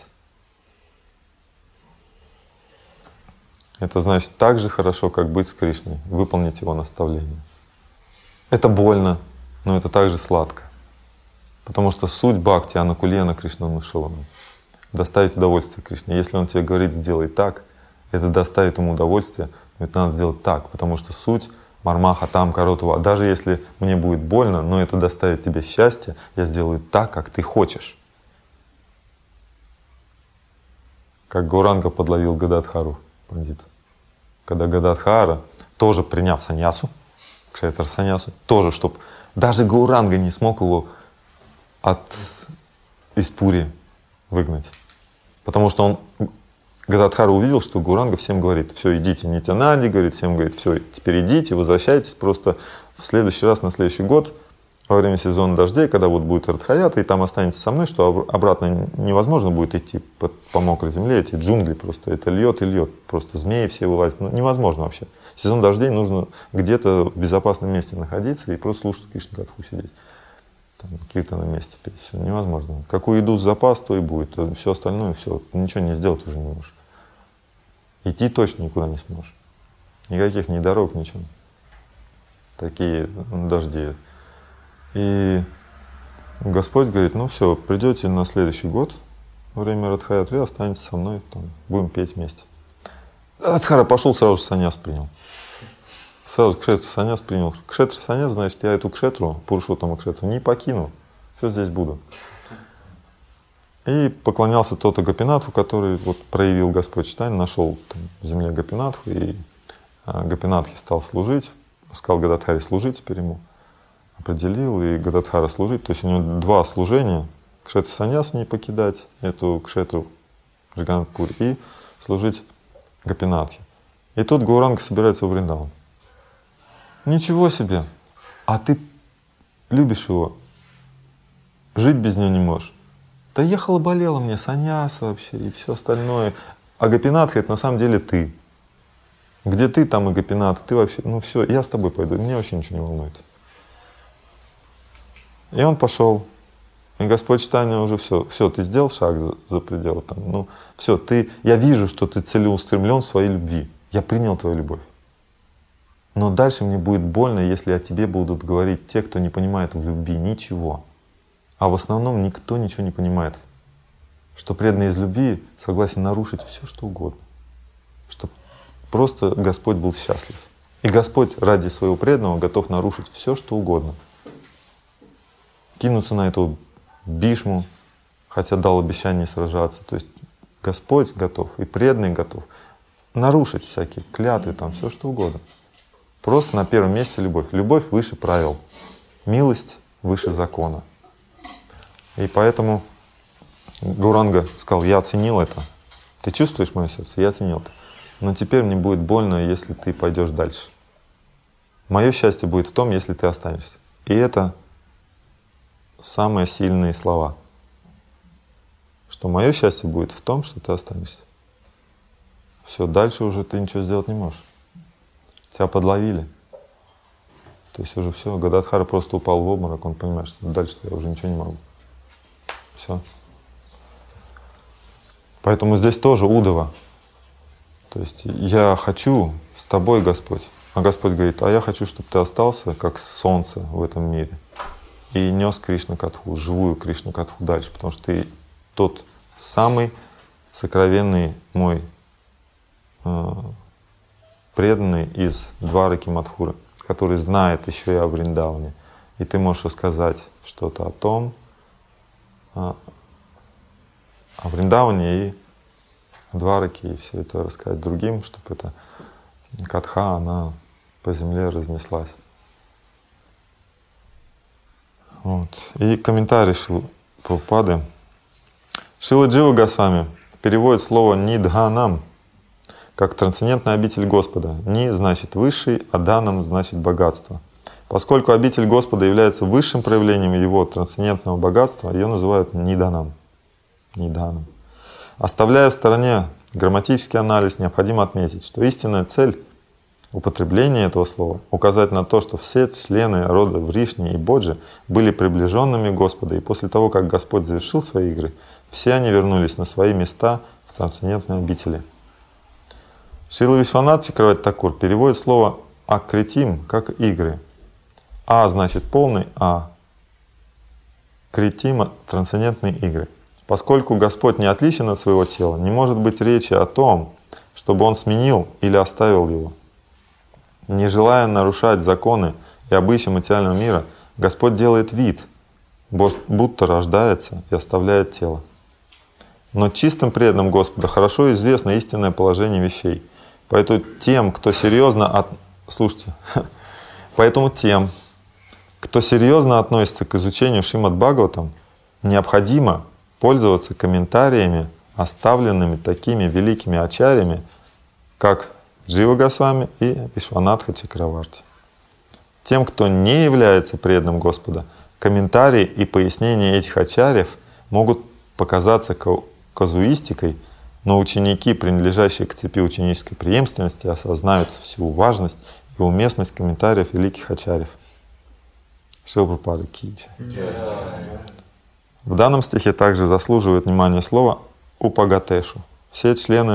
A: Это значит так же хорошо, как быть с Кришной, выполнить его наставление. Это больно, но это также сладко. Потому что суть бхакти анукулена Кришна Нушилана — доставить удовольствие Кришне. Если он тебе говорит «сделай так», это доставит ему удовольствие, но это надо сделать так, потому что суть мармаха там коротова. Даже если мне будет больно, но это доставит тебе счастье, я сделаю так, как ты хочешь. Как Гауранга подловил Гададхару, пандит. Когда Гададхара, тоже приняв саньясу, кшетра саньясу, тоже, чтобы даже Гауранга не смог его от из Пури выгнать. Потому что он, Гададхара увидел, что Гауранга всем говорит: все, идите, Нитянанди говорит, всем говорит: все, теперь идите, возвращайтесь, просто в следующий раз, на следующий год, во время сезона дождей, когда вот будет Радхаята, и там останетесь со мной, что обратно невозможно будет идти по, по мокрой земле, эти джунгли просто, это льет и льет, просто змеи все вылазят, ну, невозможно вообще. Сезон дождей нужно где-то в безопасном месте находиться и просто слушать Кришна Катху, сидеть. Какие-то на месте петь, все невозможно. Какую еду запас, то и будет, все остальное, все, ничего не сделать уже не можешь. Идти точно никуда не сможешь. Никаких ни дорог, ничего. Такие дожди. И Господь говорит, ну все, придете на следующий год, во время Радхаятри, останетесь со мной, там, будем петь вместе. Радхара пошел, сразу же саньяс принял. Сразу кшетру саньяс принял. Кшетра саньяс, значит, я эту кшетру, Пурушоттама кшетру, не покину, все здесь буду. И поклонялся тот Гопинатху, который вот проявил Господь читание, нашел там, в земле Гопинатху, и а, Гопинатхи стал служить, сказал Гададхаре служить теперь ему, определил, и Гададхара служить. То есть у него два служения: кшетра саньяс не покидать, эту кшетру Джаганнат-пури, и служить Гопинатхе. И тут Гауранга собирается в Вриндаван. Ничего себе! А ты любишь его, жить без него не можешь. Да ехала, болела мне, саньяса вообще и все остальное. А Гопинатха — это на самом деле ты. Где ты, там и Гопинатха. Ты вообще, ну все, я с тобой пойду, меня вообще ничего не волнует. И он пошел. И Господь читание уже все, все, ты сделал шаг за, за пределы там. Ну все, ты, я вижу, что ты целеустремлен в своей любви. Я принял твою любовь. Но дальше мне будет больно, если о тебе будут говорить те, кто не понимает в любви ничего. А в основном никто ничего не понимает, что преданный из любви согласен нарушить все, что угодно, чтобы просто Господь был счастлив. И Господь ради своего преданного готов нарушить все, что угодно. Кинуться на эту Бишму, хотя дал обещание сражаться. То есть Господь готов, и преданный готов нарушить всякие клятвы, там все, что угодно. Просто на первом месте любовь. Любовь выше правил, милость выше закона. И поэтому Гауранга сказал, я оценил это. Ты чувствуешь мое сердце? Я оценил это. Но теперь мне будет больно, если ты пойдешь дальше. Мое счастье будет в том, если ты останешься. И это самые сильные слова. Что мое счастье будет в том, что ты останешься. Все, дальше уже ты ничего сделать не можешь. Тебя подловили. То есть уже все, Гададхара просто упал в обморок, он понимает, что дальше я уже ничего не могу. Все. Поэтому здесь тоже Удава. То есть я хочу с тобой, Господь. А Господь говорит, а я хочу, чтобы ты остался как солнце в этом мире и нес Кришна-катху, живую Кришна-катху дальше, потому что ты тот самый сокровенный мой э, преданный из Двараки Мадхуры, который знает еще и о Вриндаване. И ты можешь рассказать что-то о том, о Вриндаване и Двараке, и все это рассказать другим, чтобы эта катха, она по земле разнеслась. Вот. И комментарий Шилы Прабхупады. Шрила Джива Госвами переводит слово «нидханам» как трансцендентная обитель Господа. «Ни» значит «высший», а «данам» значит «богатство». Поскольку обитель Господа является высшим проявлением Его трансцендентного богатства, ее называют «ниданам». «Ниданам». Оставляя в стороне грамматический анализ, необходимо отметить, что истинная цель употребления этого слова — указать на то, что все члены рода Вришни и Боджи были приближенными Господа, и после того, как Господь завершил свои игры, все они вернулись на свои места в трансцендентной обители. Шрила Вишванат Чакраварти Такур переводит слово «акритим» как «игры». «А» значит полный, а «критима» — трансцендентные игры. Поскольку Господь не отличен от своего тела, не может быть речи о том, чтобы Он сменил или оставил его. Не желая нарушать законы и обычаи материального мира, Господь делает вид, будто рождается и оставляет тело. Но чистым преданным Господа хорошо известно истинное положение вещей. Поэтому тем, кто серьезно от... Слушайте, поэтому тем, кто серьезно относится к изучению Шримад Бхагаватам, необходимо пользоваться комментариями, оставленными такими великими ачарьями, как Джива Госвами и Вишванатха Чакраварти. Тем, кто не является преданным Господа, комментарии и пояснения этих ачарьев могут показаться казуистикой, но ученики, принадлежащие к цепи ученической преемственности, осознают всю важность и уместность комментариев великих ачарьев. Шрила Прабхупада ки джай. В данном стихе также заслуживает внимания слово «упагатешу». Все члены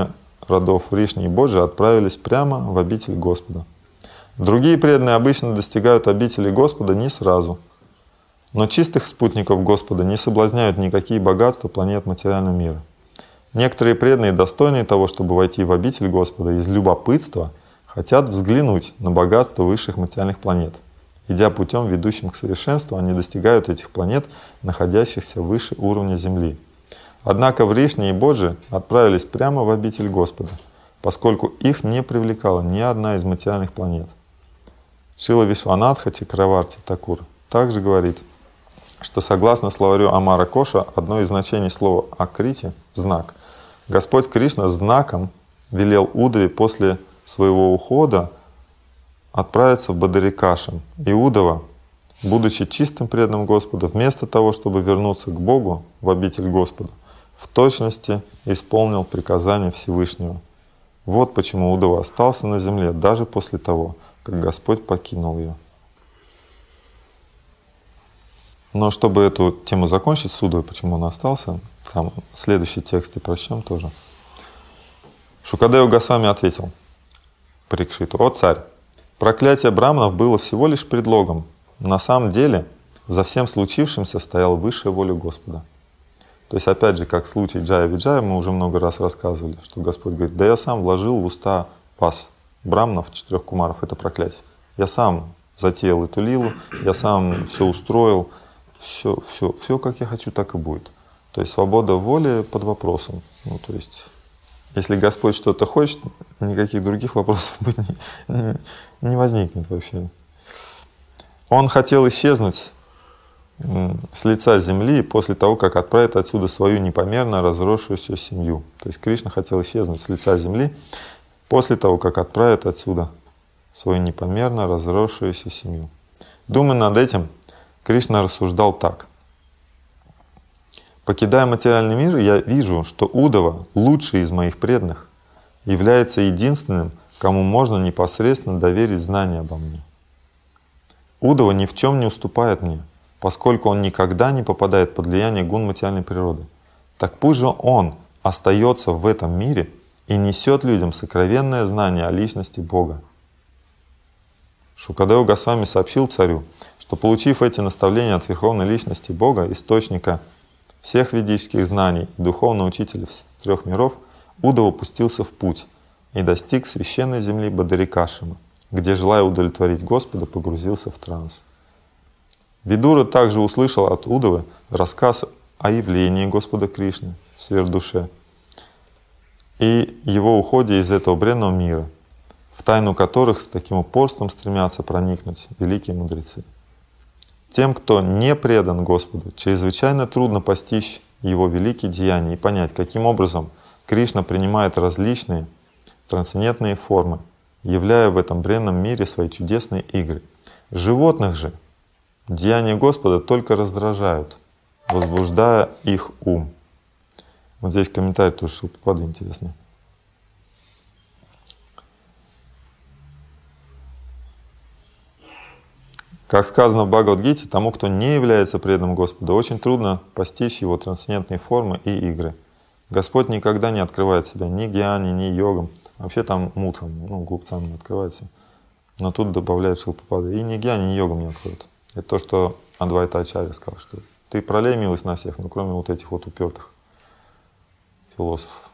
A: родов Вришни и Боджи отправились прямо в обитель Господа. Другие преданные обычно достигают обители Господа не сразу, но чистых спутников Господа не соблазняют никакие богатства планет материального мира. Некоторые преданные, достойные того, чтобы войти в обитель Господа, из любопытства хотят взглянуть на богатство высших материальных планет. Идя путем, ведущим к совершенству, они достигают этих планет, находящихся выше уровня Земли. Однако Вришни и Боджи отправились прямо в обитель Господа, поскольку их не привлекала ни одна из материальных планет. Шрила Вишванатха Чакраварти Такур также говорит, что согласно словарю Амара Коша, одно из значений слова «акрити» — знак. Господь Кришна знаком велел Удаве после своего ухода отправиться в Бадарикашем. И Удава, будучи чистым преданным Господа, вместо того, чтобы вернуться к Богу в обитель Господа, в точности исполнил приказание Всевышнего. Вот почему Удава остался на земле даже после того, как Господь покинул ее. Но чтобы эту тему закончить, с Удавой, почему он остался, там следующий текст и прочтем тоже. Шукадева Госвами ответил Парикшиту: «О царь, проклятие браманов было всего лишь предлогом. На самом деле за всем случившимся стояла высшая воля Господа». То есть, опять же, как в случае Джая Виджая, мы уже много раз рассказывали, что Господь говорит: да я сам вложил в уста вас, браманов, четырех кумаров, это проклятие. Я сам затеял эту лилу, я сам все устроил, все, все, все как я хочу, так и будет. То есть свобода воли под вопросом. Ну, то есть, если Господь что-то хочет, никаких других вопросов быть не, не, не возникнет вообще. Он хотел исчезнуть с лица земли после того, как отправит отсюда свою непомерно разросшуюся семью. То есть Кришна хотел исчезнуть с лица земли после того, как отправит отсюда свою непомерно разросшуюся семью. Думая над этим, Кришна рассуждал так. Покидая материальный мир, я вижу, что Удава, лучший из моих преданных, является единственным, кому можно непосредственно доверить знания обо мне. Удава ни в чем не уступает мне, поскольку он никогда не попадает под влияние гун материальной природы. Так пусть же он остается в этом мире и несет людям сокровенное знание о личности Бога. Шукадева Госвами сообщил царю, что, получив эти наставления от Верховной Личности Бога, источника всех ведических знаний и духовного учителя трех миров, Удава пустился в путь и достиг священной земли Бадарикашима, где, желая удовлетворить Господа, погрузился в транс. Видура также услышал от Удавы рассказ о явлении Господа Кришны в сверхдуше и его уходе из этого бренного мира, в тайну которых с таким упорством стремятся проникнуть великие мудрецы. Тем, кто не предан Господу, чрезвычайно трудно постичь Его великие деяния и понять, каким образом Кришна принимает различные трансцендентные формы, являя в этом бренном мире свои чудесные игры. Животных же деяния Господа только раздражают, возбуждая их ум. Вот здесь комментарий тоже Шилпрапады интересный. Как сказано в Бхагавад-гите, тому, кто не является преданным Господу, очень трудно постичь Его трансцендентные формы и игры. Господь никогда не открывает себя ни гьяни, ни йогам. Вообще там мудхам, ну, глупцам не открывается. Но тут добавляет Шилпрапада: и ни гьяни, ни йогам не откроет. Это то, что Адвайта Ачарья сказал, что ты пролей милость на всех, ну, кроме вот этих вот упертых философов.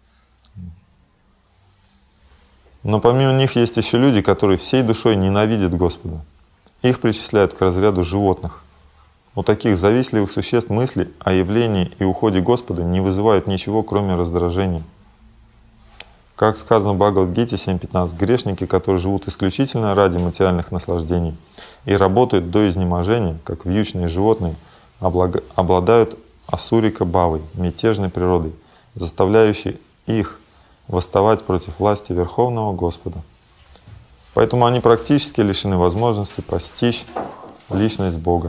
A: Но помимо них есть еще люди, которые всей душой ненавидят Господа. Их причисляют к разряду животных. У таких завистливых существ мысли о явлении и уходе Господа не вызывают ничего, кроме раздражения. Как сказано в Бхагавад-гите семь пятнадцать, грешники, которые живут исключительно ради материальных наслаждений и работают до изнеможения, как вьючные животные, обладают асурика-бхавой, мятежной природой, заставляющей их восставать против власти Верховного Господа. Поэтому они практически лишены возможности постичь личность Бога.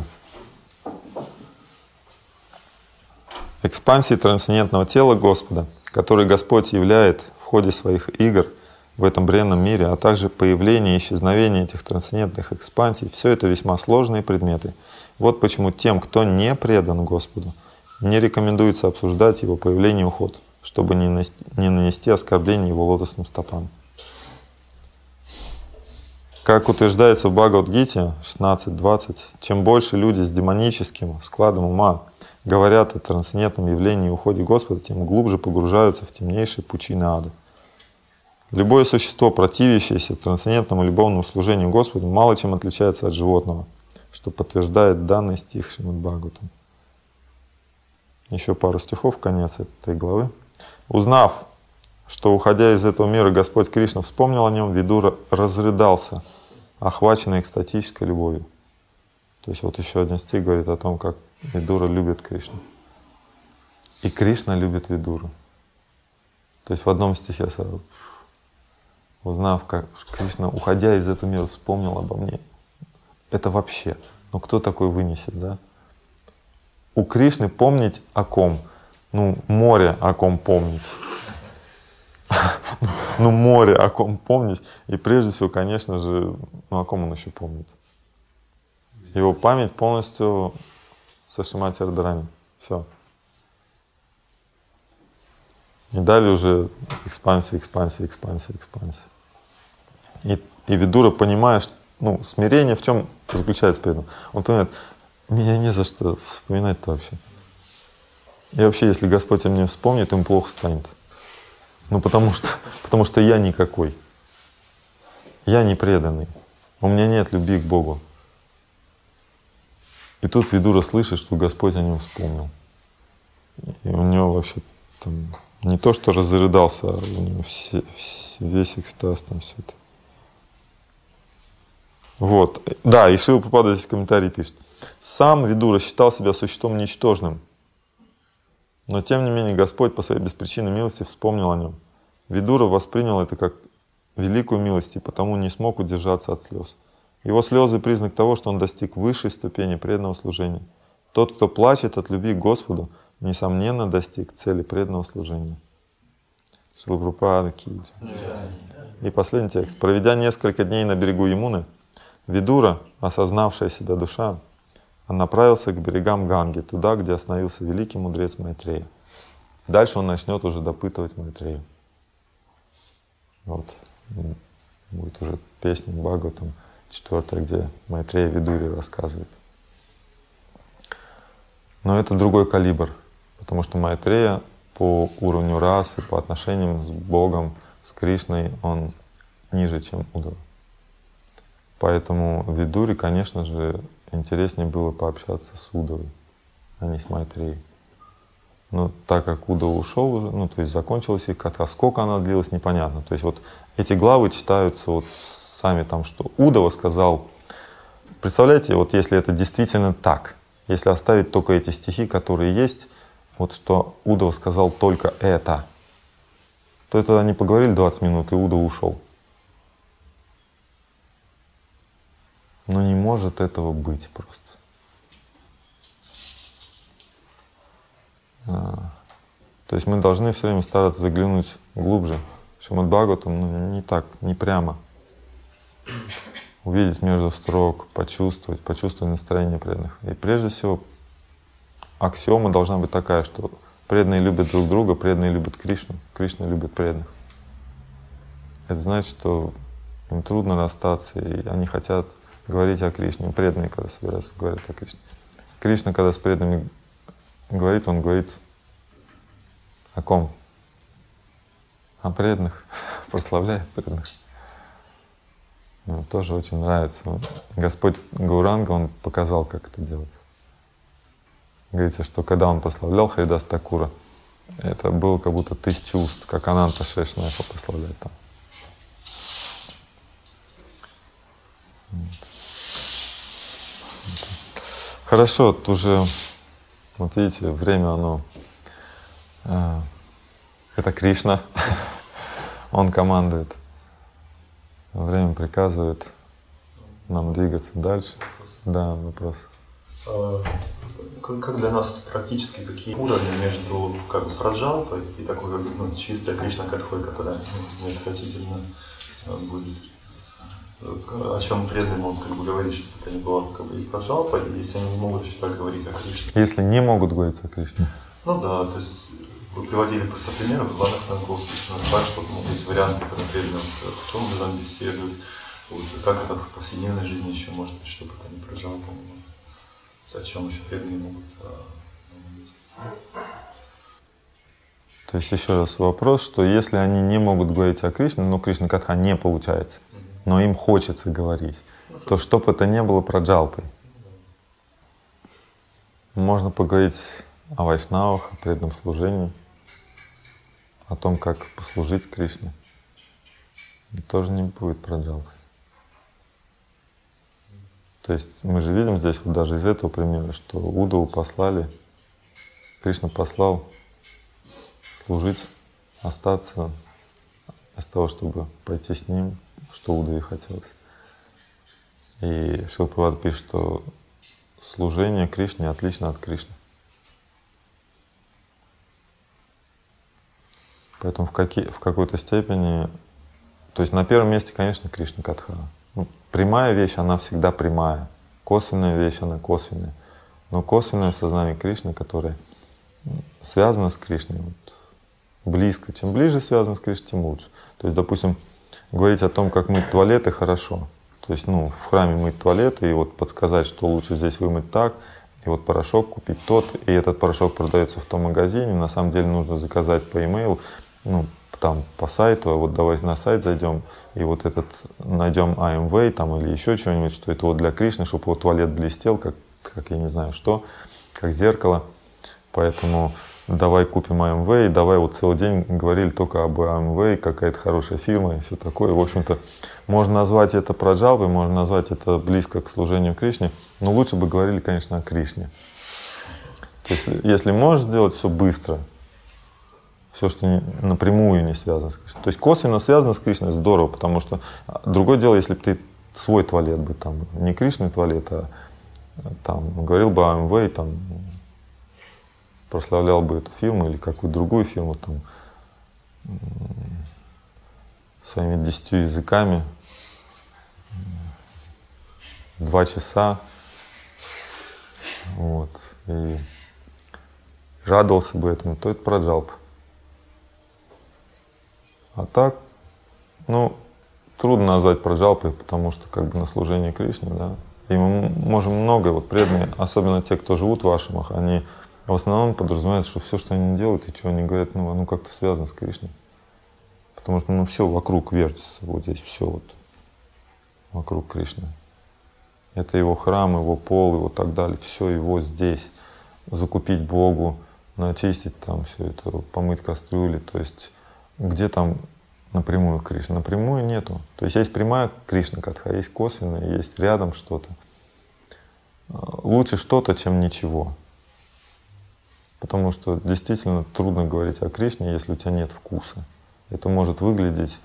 A: Экспансии трансцендентного тела Господа, который Господь являет в ходе своих игр в этом бренном мире, а также появление и исчезновение этих трансцендентных экспансий, все это весьма сложные предметы. Вот почему тем, кто не предан Господу, не рекомендуется обсуждать его появление и уход, чтобы не нанести, не нанести оскорбление его лотосным стопам. Как утверждается в Бхагавад-гите шестнадцать двадцать, чем больше люди с демоническим складом ума говорят о трансцендентном явлении и уходе Господа, тем глубже погружаются в темнейшие пучины ада. Любое существо, противящееся трансцендентному любовному служению Господу, мало чем отличается от животного, что подтверждает данный стих Шримад Бхагаватам. Еще пару стихов, конец этой главы. Узнав, что, уходя из этого мира, Господь Кришна вспомнил о нем, Видура разрыдался, охваченный экстатической любовью. То есть вот еще один стих говорит о том, как Видура любит Кришну. И Кришна любит Видуру. То есть в одном стихе сразу, узнав, как Кришна, уходя из этого мира, вспомнил обо мне. Это вообще, ну кто такой вынесет, да? У Кришны помнить о ком? Ну, море о ком помнить. Ну, море о ком помнить. И прежде всего, конечно же, ну о ком он еще помнит? Его память полностью со Шримати Радхарани. Все. И далее уже экспансия, экспансия, экспансия, экспансия. И, и Видура, понимая, что, ну, смирение в чем заключается при этом? Он понимает, меня не за что вспоминать-то вообще. И вообще, если Господь о мне вспомнит, ему плохо станет. Ну, потому что, потому что я никакой. Я не преданный. У меня нет любви к Богу. И тут Видура слышит, что Господь о нем вспомнил. И у него вообще там не то, что разрыдался, а у него все, все, весь экстаз, там все это. Вот. Да, и Шрила Прабхупада здесь в комментарии пишет. Сам Видура считал себя существом ничтожным, но тем не менее Господь по своей беспричинной милости вспомнил о нем. Видура воспринял это как великую милость и потому не смог удержаться от слез. Его слезы — признак того, что он достиг высшей ступени преданного служения. Тот, кто плачет от любви к Господу, несомненно достиг цели преданного служения. Шрила Прабхупада ки джай. И последний текст. Проведя несколько дней на берегу Ямуны, Видура, осознавшая себя душа, он направился к берегам Ганги, туда, где остановился великий мудрец Майтрея. Дальше он начнет уже допытывать Майтрею. Вот. Будет уже песня Бхагаватам четвертая, где Майтрея Видуре рассказывает. Но это другой калибр, потому что Майтрея по уровню расы, по отношениям с Богом, с Кришной, он ниже, чем Удава. Поэтому Видуре, конечно же, интереснее было пообщаться с Удавой, а не с Майтреей. Но так как Удава ушел уже, ну то есть закончилась их катха, сколько она длилась, непонятно. То есть вот эти главы читаются вот сами там, что Удава сказал. Представляете, вот если это действительно так, если оставить только эти стихи, которые есть, вот что Удава сказал только это, то это они поговорили двадцать минут, и Удава ушел. Но не может этого быть просто. А, то есть мы должны все время стараться заглянуть глубже. Шримад Бхагаватам, ну, не так, не прямо. Увидеть между строк, почувствовать, почувствовать настроение преданных. И прежде всего аксиома должна быть такая, что преданные любят друг друга, преданные любят Кришну, Кришна любит преданных. Это значит, что им трудно расстаться, и они хотят говорить о Кришне. Преданные, когда собираются, говорят о Кришне. Кришна, когда с преданными говорит, он говорит о ком? О преданных, прославляет преданных. Мне тоже очень нравится. Господь Гауранга, он показал, как это делать. Говорится, что когда он прославлял Харидас Такура, это было как будто тысяча уст, как Ананта Шеш начал прославлять там. Хорошо, тут уже, вот видите, время оно, э, это Кришна, он командует, время приказывает нам двигаться дальше. Да, вопрос.
C: А, как для нас практически какие уровни между как бы праджалпой и такой как бы, ну, чистая Кришна Катхой, когда ну, неотвратительно будет? О чем преданным он как бы говорит, что это не было как бы и праджалпа, если они не могут еще так говорить о Кришне.
A: Если не могут говорить о Кришне?
C: Ну да, то есть вы приводили просто примеры в Ивана Франковских, так, что ну, есть варианты, когда преданным в том же беседуют. Вот, как это в повседневной жизни еще может быть, чтобы это не прожало, по-моему. О чем еще преданные могут говорить.
A: То есть еще раз вопрос, что если они не могут говорить о Кришне, но Кришна Катха не получается, но им хочется говорить, ну, то чтобы это не было праджалпой. Можно поговорить о вайшнавах, о преданном служении, о том, как послужить Кришне. И тоже не будет праджалпой. То есть мы же видим здесь вот даже из этого примера, что Удаву послали, Кришна послал служить, остаться, вместо того, чтобы пойти с ним, что Удаве хотелось. И Шрила Прабхупада пишет, что служение Кришне отлично от Кришны. Поэтому в, какие, в какой-то степени, то есть на первом месте, конечно, Кришна Катха. Ну, прямая вещь, она всегда прямая. Косвенная вещь, она косвенная. Но косвенное сознание Кришны, которое связано с Кришной, вот, близко. Чем ближе связано с Кришной, тем лучше. То есть, допустим, говорить о том, как мыть туалеты, хорошо. То есть, ну, в храме мыть туалеты и вот подсказать, что лучше здесь вымыть так, и вот порошок купить тот, и этот порошок продается в том магазине, на самом деле нужно заказать по e-mail, ну, там по сайту, а вот давайте на сайт зайдем, и вот этот найдем эй эм вэй там или еще что-нибудь, что это вот для Кришны, чтобы его туалет блестел, как, как я не знаю что, как зеркало. Поэтому давай купим эй эм вэй, давай вот целый день говорили только об эй эм вэй, какая-то хорошая фирма и все такое. В общем-то, можно назвать это праджалпой, можно назвать это близко к служению Кришне, но лучше бы говорили, конечно, о Кришне. То есть, если можешь сделать все быстро, все, что не, напрямую не связано с Кришной. То есть косвенно связано с Кришной, здорово, потому что другое дело, если бы ты свой туалет бы там, не Кришный туалет, а там говорил бы о эй эм вэй, там, прославлял бы эту фирму или какую-то другую фирму там своими десятью языками, два часа, вот, и радовался бы этому, то это праджалпа. А так, ну, трудно назвать праджалпой, потому что как бы на служение Кришне, да, и мы можем многое, вот преданные, особенно те, кто живут в ашрамах, они в основном подразумевают, что все, что они делают и что они говорят, ну, оно как-то связано с Кришной. Потому что, ну, все вокруг вертится, вот здесь все вот вокруг Кришны. Это его храм, его пол, его так далее, все его здесь. Закупить Богу, начистить там все это, помыть кастрюли, то есть где там напрямую Кришна? Напрямую нету. То есть есть прямая Кришна Катха, есть косвенная, есть рядом что-то. Лучше что-то, чем ничего. Потому что действительно трудно говорить о Кришне, если у тебя нет вкуса. Это может выглядеть,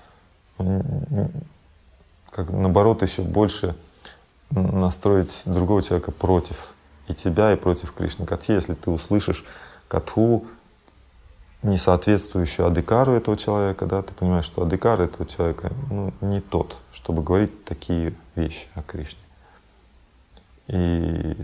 A: как наоборот, еще больше настроить другого человека против и тебя, и против Кришны Катхи, если ты услышишь катху, не соответствующую адикару этого человека, да, ты понимаешь, что адикар этого человека, ну, не тот, чтобы говорить такие вещи о Кришне. И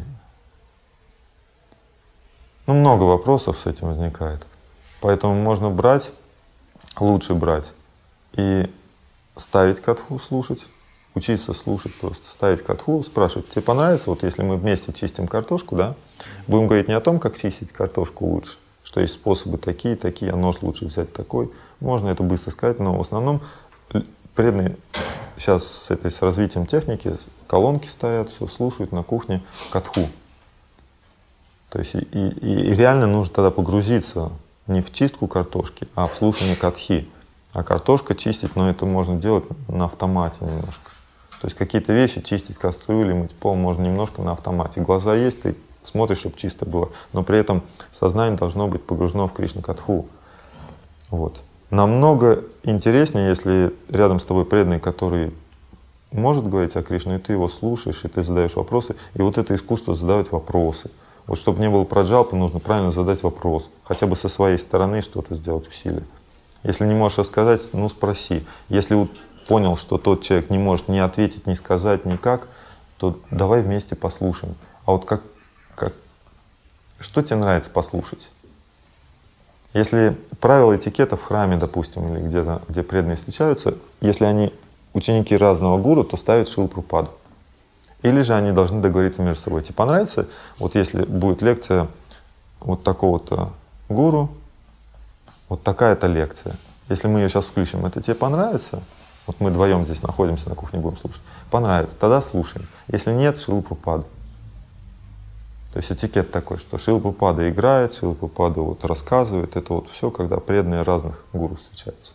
A: ну, много вопросов с этим возникает. Поэтому можно брать, лучше брать и ставить катху, слушать, учиться слушать просто, ставить катху, спрашивать, тебе понравится, вот если мы вместе чистим картошку, да, будем говорить не о том, как чистить картошку лучше, что есть способы такие, такие, а нож лучше взять такой. Можно это быстро сказать, но в основном преданные сейчас с этой с развитием техники колонки ставят, все слушают на кухне катху. То есть и, и, и реально нужно тогда погрузиться не в чистку картошки, а в слушание катхи. А картошка чистить, но это можно делать на автомате немножко. То есть какие-то вещи чистить, кастрюли, мыть пол можно немножко на автомате. Глаза есть, ты смотришь, чтобы чисто было, но при этом сознание должно быть погружено в Кришна Катху. Вот. Намного интереснее, если рядом с тобой преданный, который может говорить о Кришне, и ты его слушаешь, и ты задаешь вопросы, и вот это искусство задавать вопросы. Вот чтобы не было праджалпы, нужно правильно задать вопрос, хотя бы со своей стороны что-то сделать усилие. Если не можешь рассказать, ну спроси. Если вот понял, что тот человек не может ни ответить, ни сказать, никак, то давай вместе послушаем. А вот как Как, что тебе нравится послушать? Если правила этикета в храме, допустим, или где-то, где преданные встречаются, если они ученики разного гуру, то ставят Шрилу Прабхупаду. Или же они должны договориться между собой. Тебе понравится, вот если будет лекция вот такого-то гуру, вот такая-то лекция. Если мы ее сейчас включим, это тебе понравится? Вот мы вдвоем здесь находимся на кухне, будем слушать. Понравится, тогда слушаем. Если нет, Шрилу Прабхупаду. То есть этикет такой, что Шрила Прабхупада играет, Шрила Прабхупада вот рассказывает. Это вот все, когда преданные разных гуру встречаются.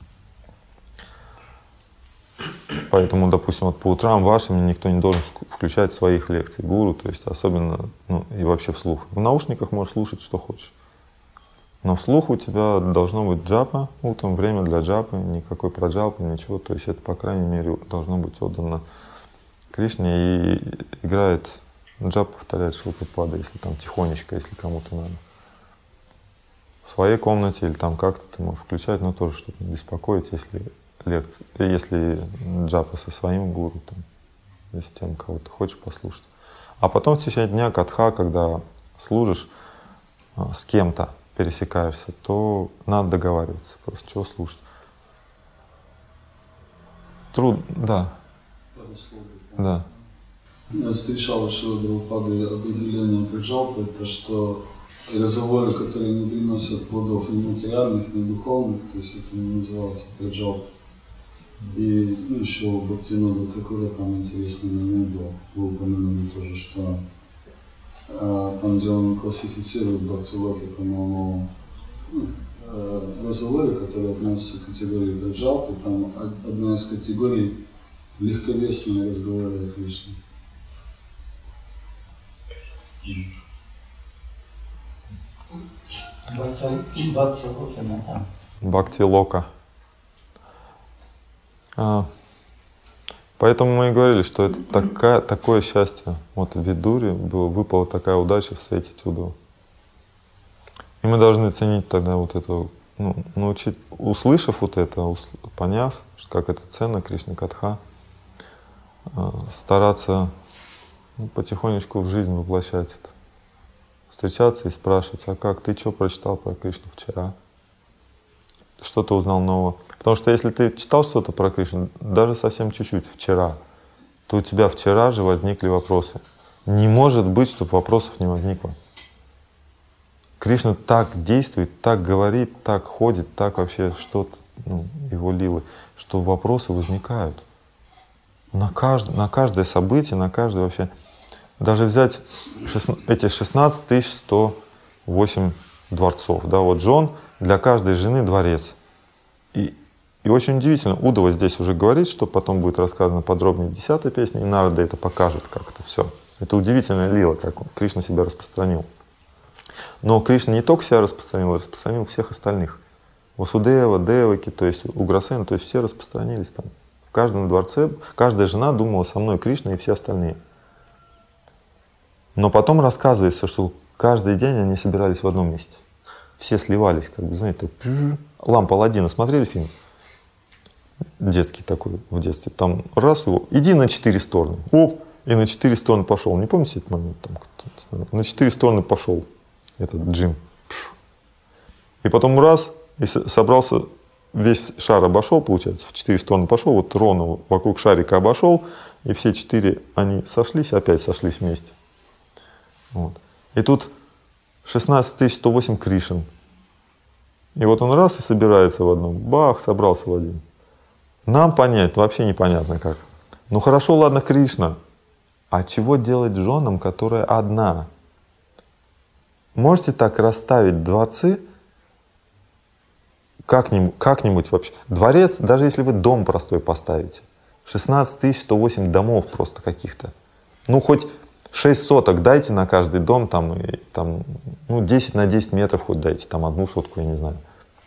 A: Поэтому, допустим, вот по утрам вашим никто не должен включать своих лекций гуру, то есть особенно, ну и вообще вслух. В наушниках можешь слушать, что хочешь. Но вслух у тебя должно быть джапа, утром время для джапы, никакой проджапы, ничего. То есть это, по крайней мере, должно быть отдано Кришне, и играет джап, повторяет Шрила Прабхупада, если там тихонечко, если кому-то надо. В своей комнате или там как-то ты можешь включать, но тоже, чтобы не беспокоить, если лекции, если джапа со своим гуру, там, если тем, кого ты хочешь послушать. А потом в течение дня катха, когда служишь, с кем-то пересекаешься, то надо договариваться, просто чего слушать. Труд, да. Да.
D: Я встречал у Шрилы Прабхупады определение праджалпы, это что разговоры, которые не приносят плодов ни материальных, ни духовных, то есть это не называется праджалпа. И ну, еще у Бхактивинода Такура там интересный момент был, вы упомянули тоже, что а, там, где он классифицирует бхакти-локи, по-моему, ну, а, разговоры, которые относятся к категории праджалпы, там одна из категорий легковесные разговоры о Кришне.
A: Бхакти-лока. А, поэтому мы и говорили, что это такая, такое счастье. Вот в Видуре было, выпала такая удача встретить Удаву. И мы должны ценить тогда вот это, ну, научить, услышав вот это, усл, поняв, как это ценно, Кришна Катха, стараться ну, потихонечку в жизнь воплощать это. Встречаться и спрашивать, а как, ты что прочитал про Кришну вчера? Что ты узнал нового? Потому что если ты читал что-то про Кришну, даже совсем чуть-чуть вчера, то у тебя вчера же возникли вопросы. Не может быть, чтобы вопросов не возникло. Кришна так действует, так говорит, так ходит, так вообще что-то, ну, его лилы, что вопросы возникают. На каждое, на каждое событие, на каждое вообще. Даже взять шестнадцать, эти шестнадцать тысяч сто восемь дворцов. Да, вот жен, для каждой жены дворец. И, и очень удивительно, Удава здесь уже говорит, что потом будет рассказано подробнее в десятой песне, и Нарада это покажет, как это все. Это удивительная лила, как Кришна себя распространил. Но Кришна не только себя распространил, а распространил всех остальных. Васудева, Деваки, то есть Уграсена, то есть все распространились там. В каждом дворце, каждая жена думала со мной Кришна и все остальные. Но потом рассказывается, что каждый день они собирались в одном месте. Все сливались, как бы, знаете, лампа Аладдина. Смотрели фильм? Детский такой в детстве. Там раз его, иди на четыре стороны. Оп, и на четыре стороны пошел. Не помните этот момент? Там, на четыре стороны пошел этот Джим. И потом раз, и собрался, весь шар обошел, получается, в четыре стороны пошел, вот ровно вокруг шарика обошел, и все четыре, они сошлись, опять сошлись вместе. Вот. И тут шестнадцать тысяч сто восемь Кришн. И вот он раз и собирается в одном. Бах, собрался в один. Нам понять вообще непонятно как. Ну хорошо, ладно, Кришна. А чего делать женам, которая одна? Можете так расставить дворцы как-нибудь, как-нибудь вообще. Дворец, даже если вы дом простой поставите. шестнадцать тысяч сто восемь домов просто каких-то. Ну хоть шесть соток дайте на каждый дом, там, и, там, ну, десять на десять метров хоть дайте, там одну сотку, я не знаю.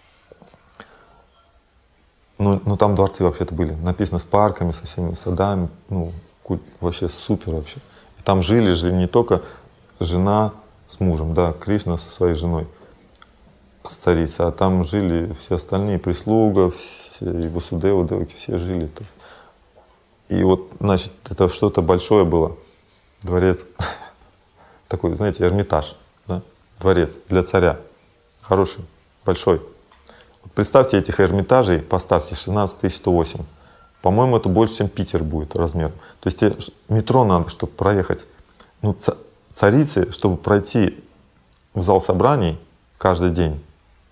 A: Ну, ну там дворцы вообще-то были, написано с парками, со всеми садами, ну, вообще супер вообще. И там жили же не только жена с мужем, да, Кришна со своей женой, царица, а там жили все остальные, прислуга, все, и Васудева, Деваки, все жили там. И вот, значит, это что-то большое было. Дворец, такой, знаете, Эрмитаж, да? Дворец для царя, хороший. большой. Вот представьте этих Эрмитажей, поставьте шестнадцать тысяч сто восемь. По-моему, это больше, чем Питер будет размер. То есть тебе метро надо, чтобы проехать. Ну, царицы, чтобы пройти в зал собраний каждый день,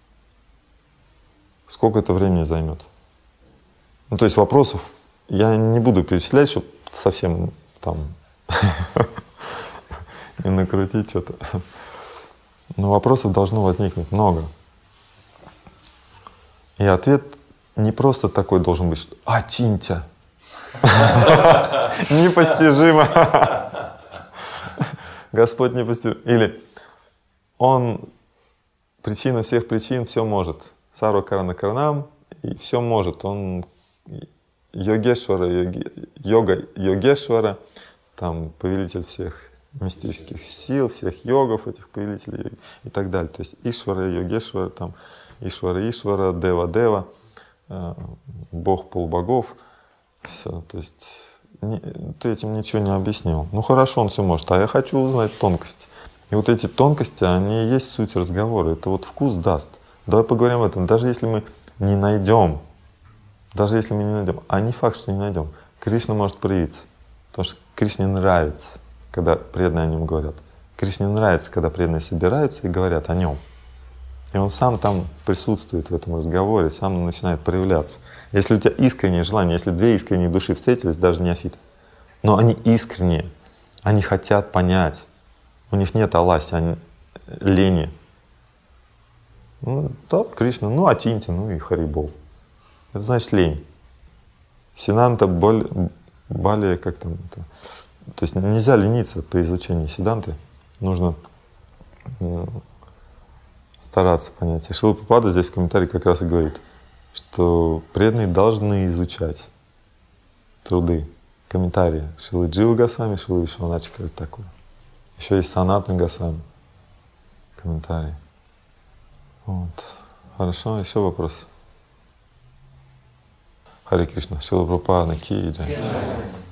A: сколько это времени займет? Ну, то есть вопросов я не буду перечислять, чтобы совсем там не накрутить что-то. Но вопросов должно возникнуть много. И ответ не просто такой должен быть, что «А, Тинтя!» Непостижимо. Господь непостижим. Или Он причина всех причин, все может. Сарва Карана Карнам, и все может. Он Йогешвара, йоги, йога Йогешвара, там повелитель всех мистических сил, всех йогов, этих повелителей и так далее. То есть Ишвара, Йогешвара, там Ишвара, Ишвара, Дева, Дева, Бог полубогов. Все, то есть не, ты этим ничего не объяснил. Ну хорошо, он все может, а я хочу узнать тонкости. И вот эти тонкости, они и есть суть разговора. Это вот вкус даст. Давай поговорим об этом. Даже если мы не найдем, даже если мы не найдем, а не факт, что не найдем, Кришна может проявиться. Потому что Кришне нравится, когда преданные о нем говорят. Кришне нравится, когда преданные собираются и говорят о нем. И он сам там присутствует в этом разговоре, сам начинает проявляться. Если у тебя искреннее желание, если две искренние души встретились, даже неофиты, но они искренние, они хотят понять, у них нет аласи, они лени. Ну, да, Кришна, ну, Атинти, ну и Харибол. Это значит лень. Сиданта Бали, как там это. То есть нельзя лениться при изучении сиданты. Нужно стараться понять. И Шрила Прабхупада здесь в комментарии как раз и говорит, что преданные должны изучать труды, комментарии Шрилы Джива Госвами, Шрилы Вишваначи Такура. Еще есть Санатана Госвами, комментарии. Вот. Хорошо, еще вопрос. Харе Кришна, Шрила Прабхупада ки джай.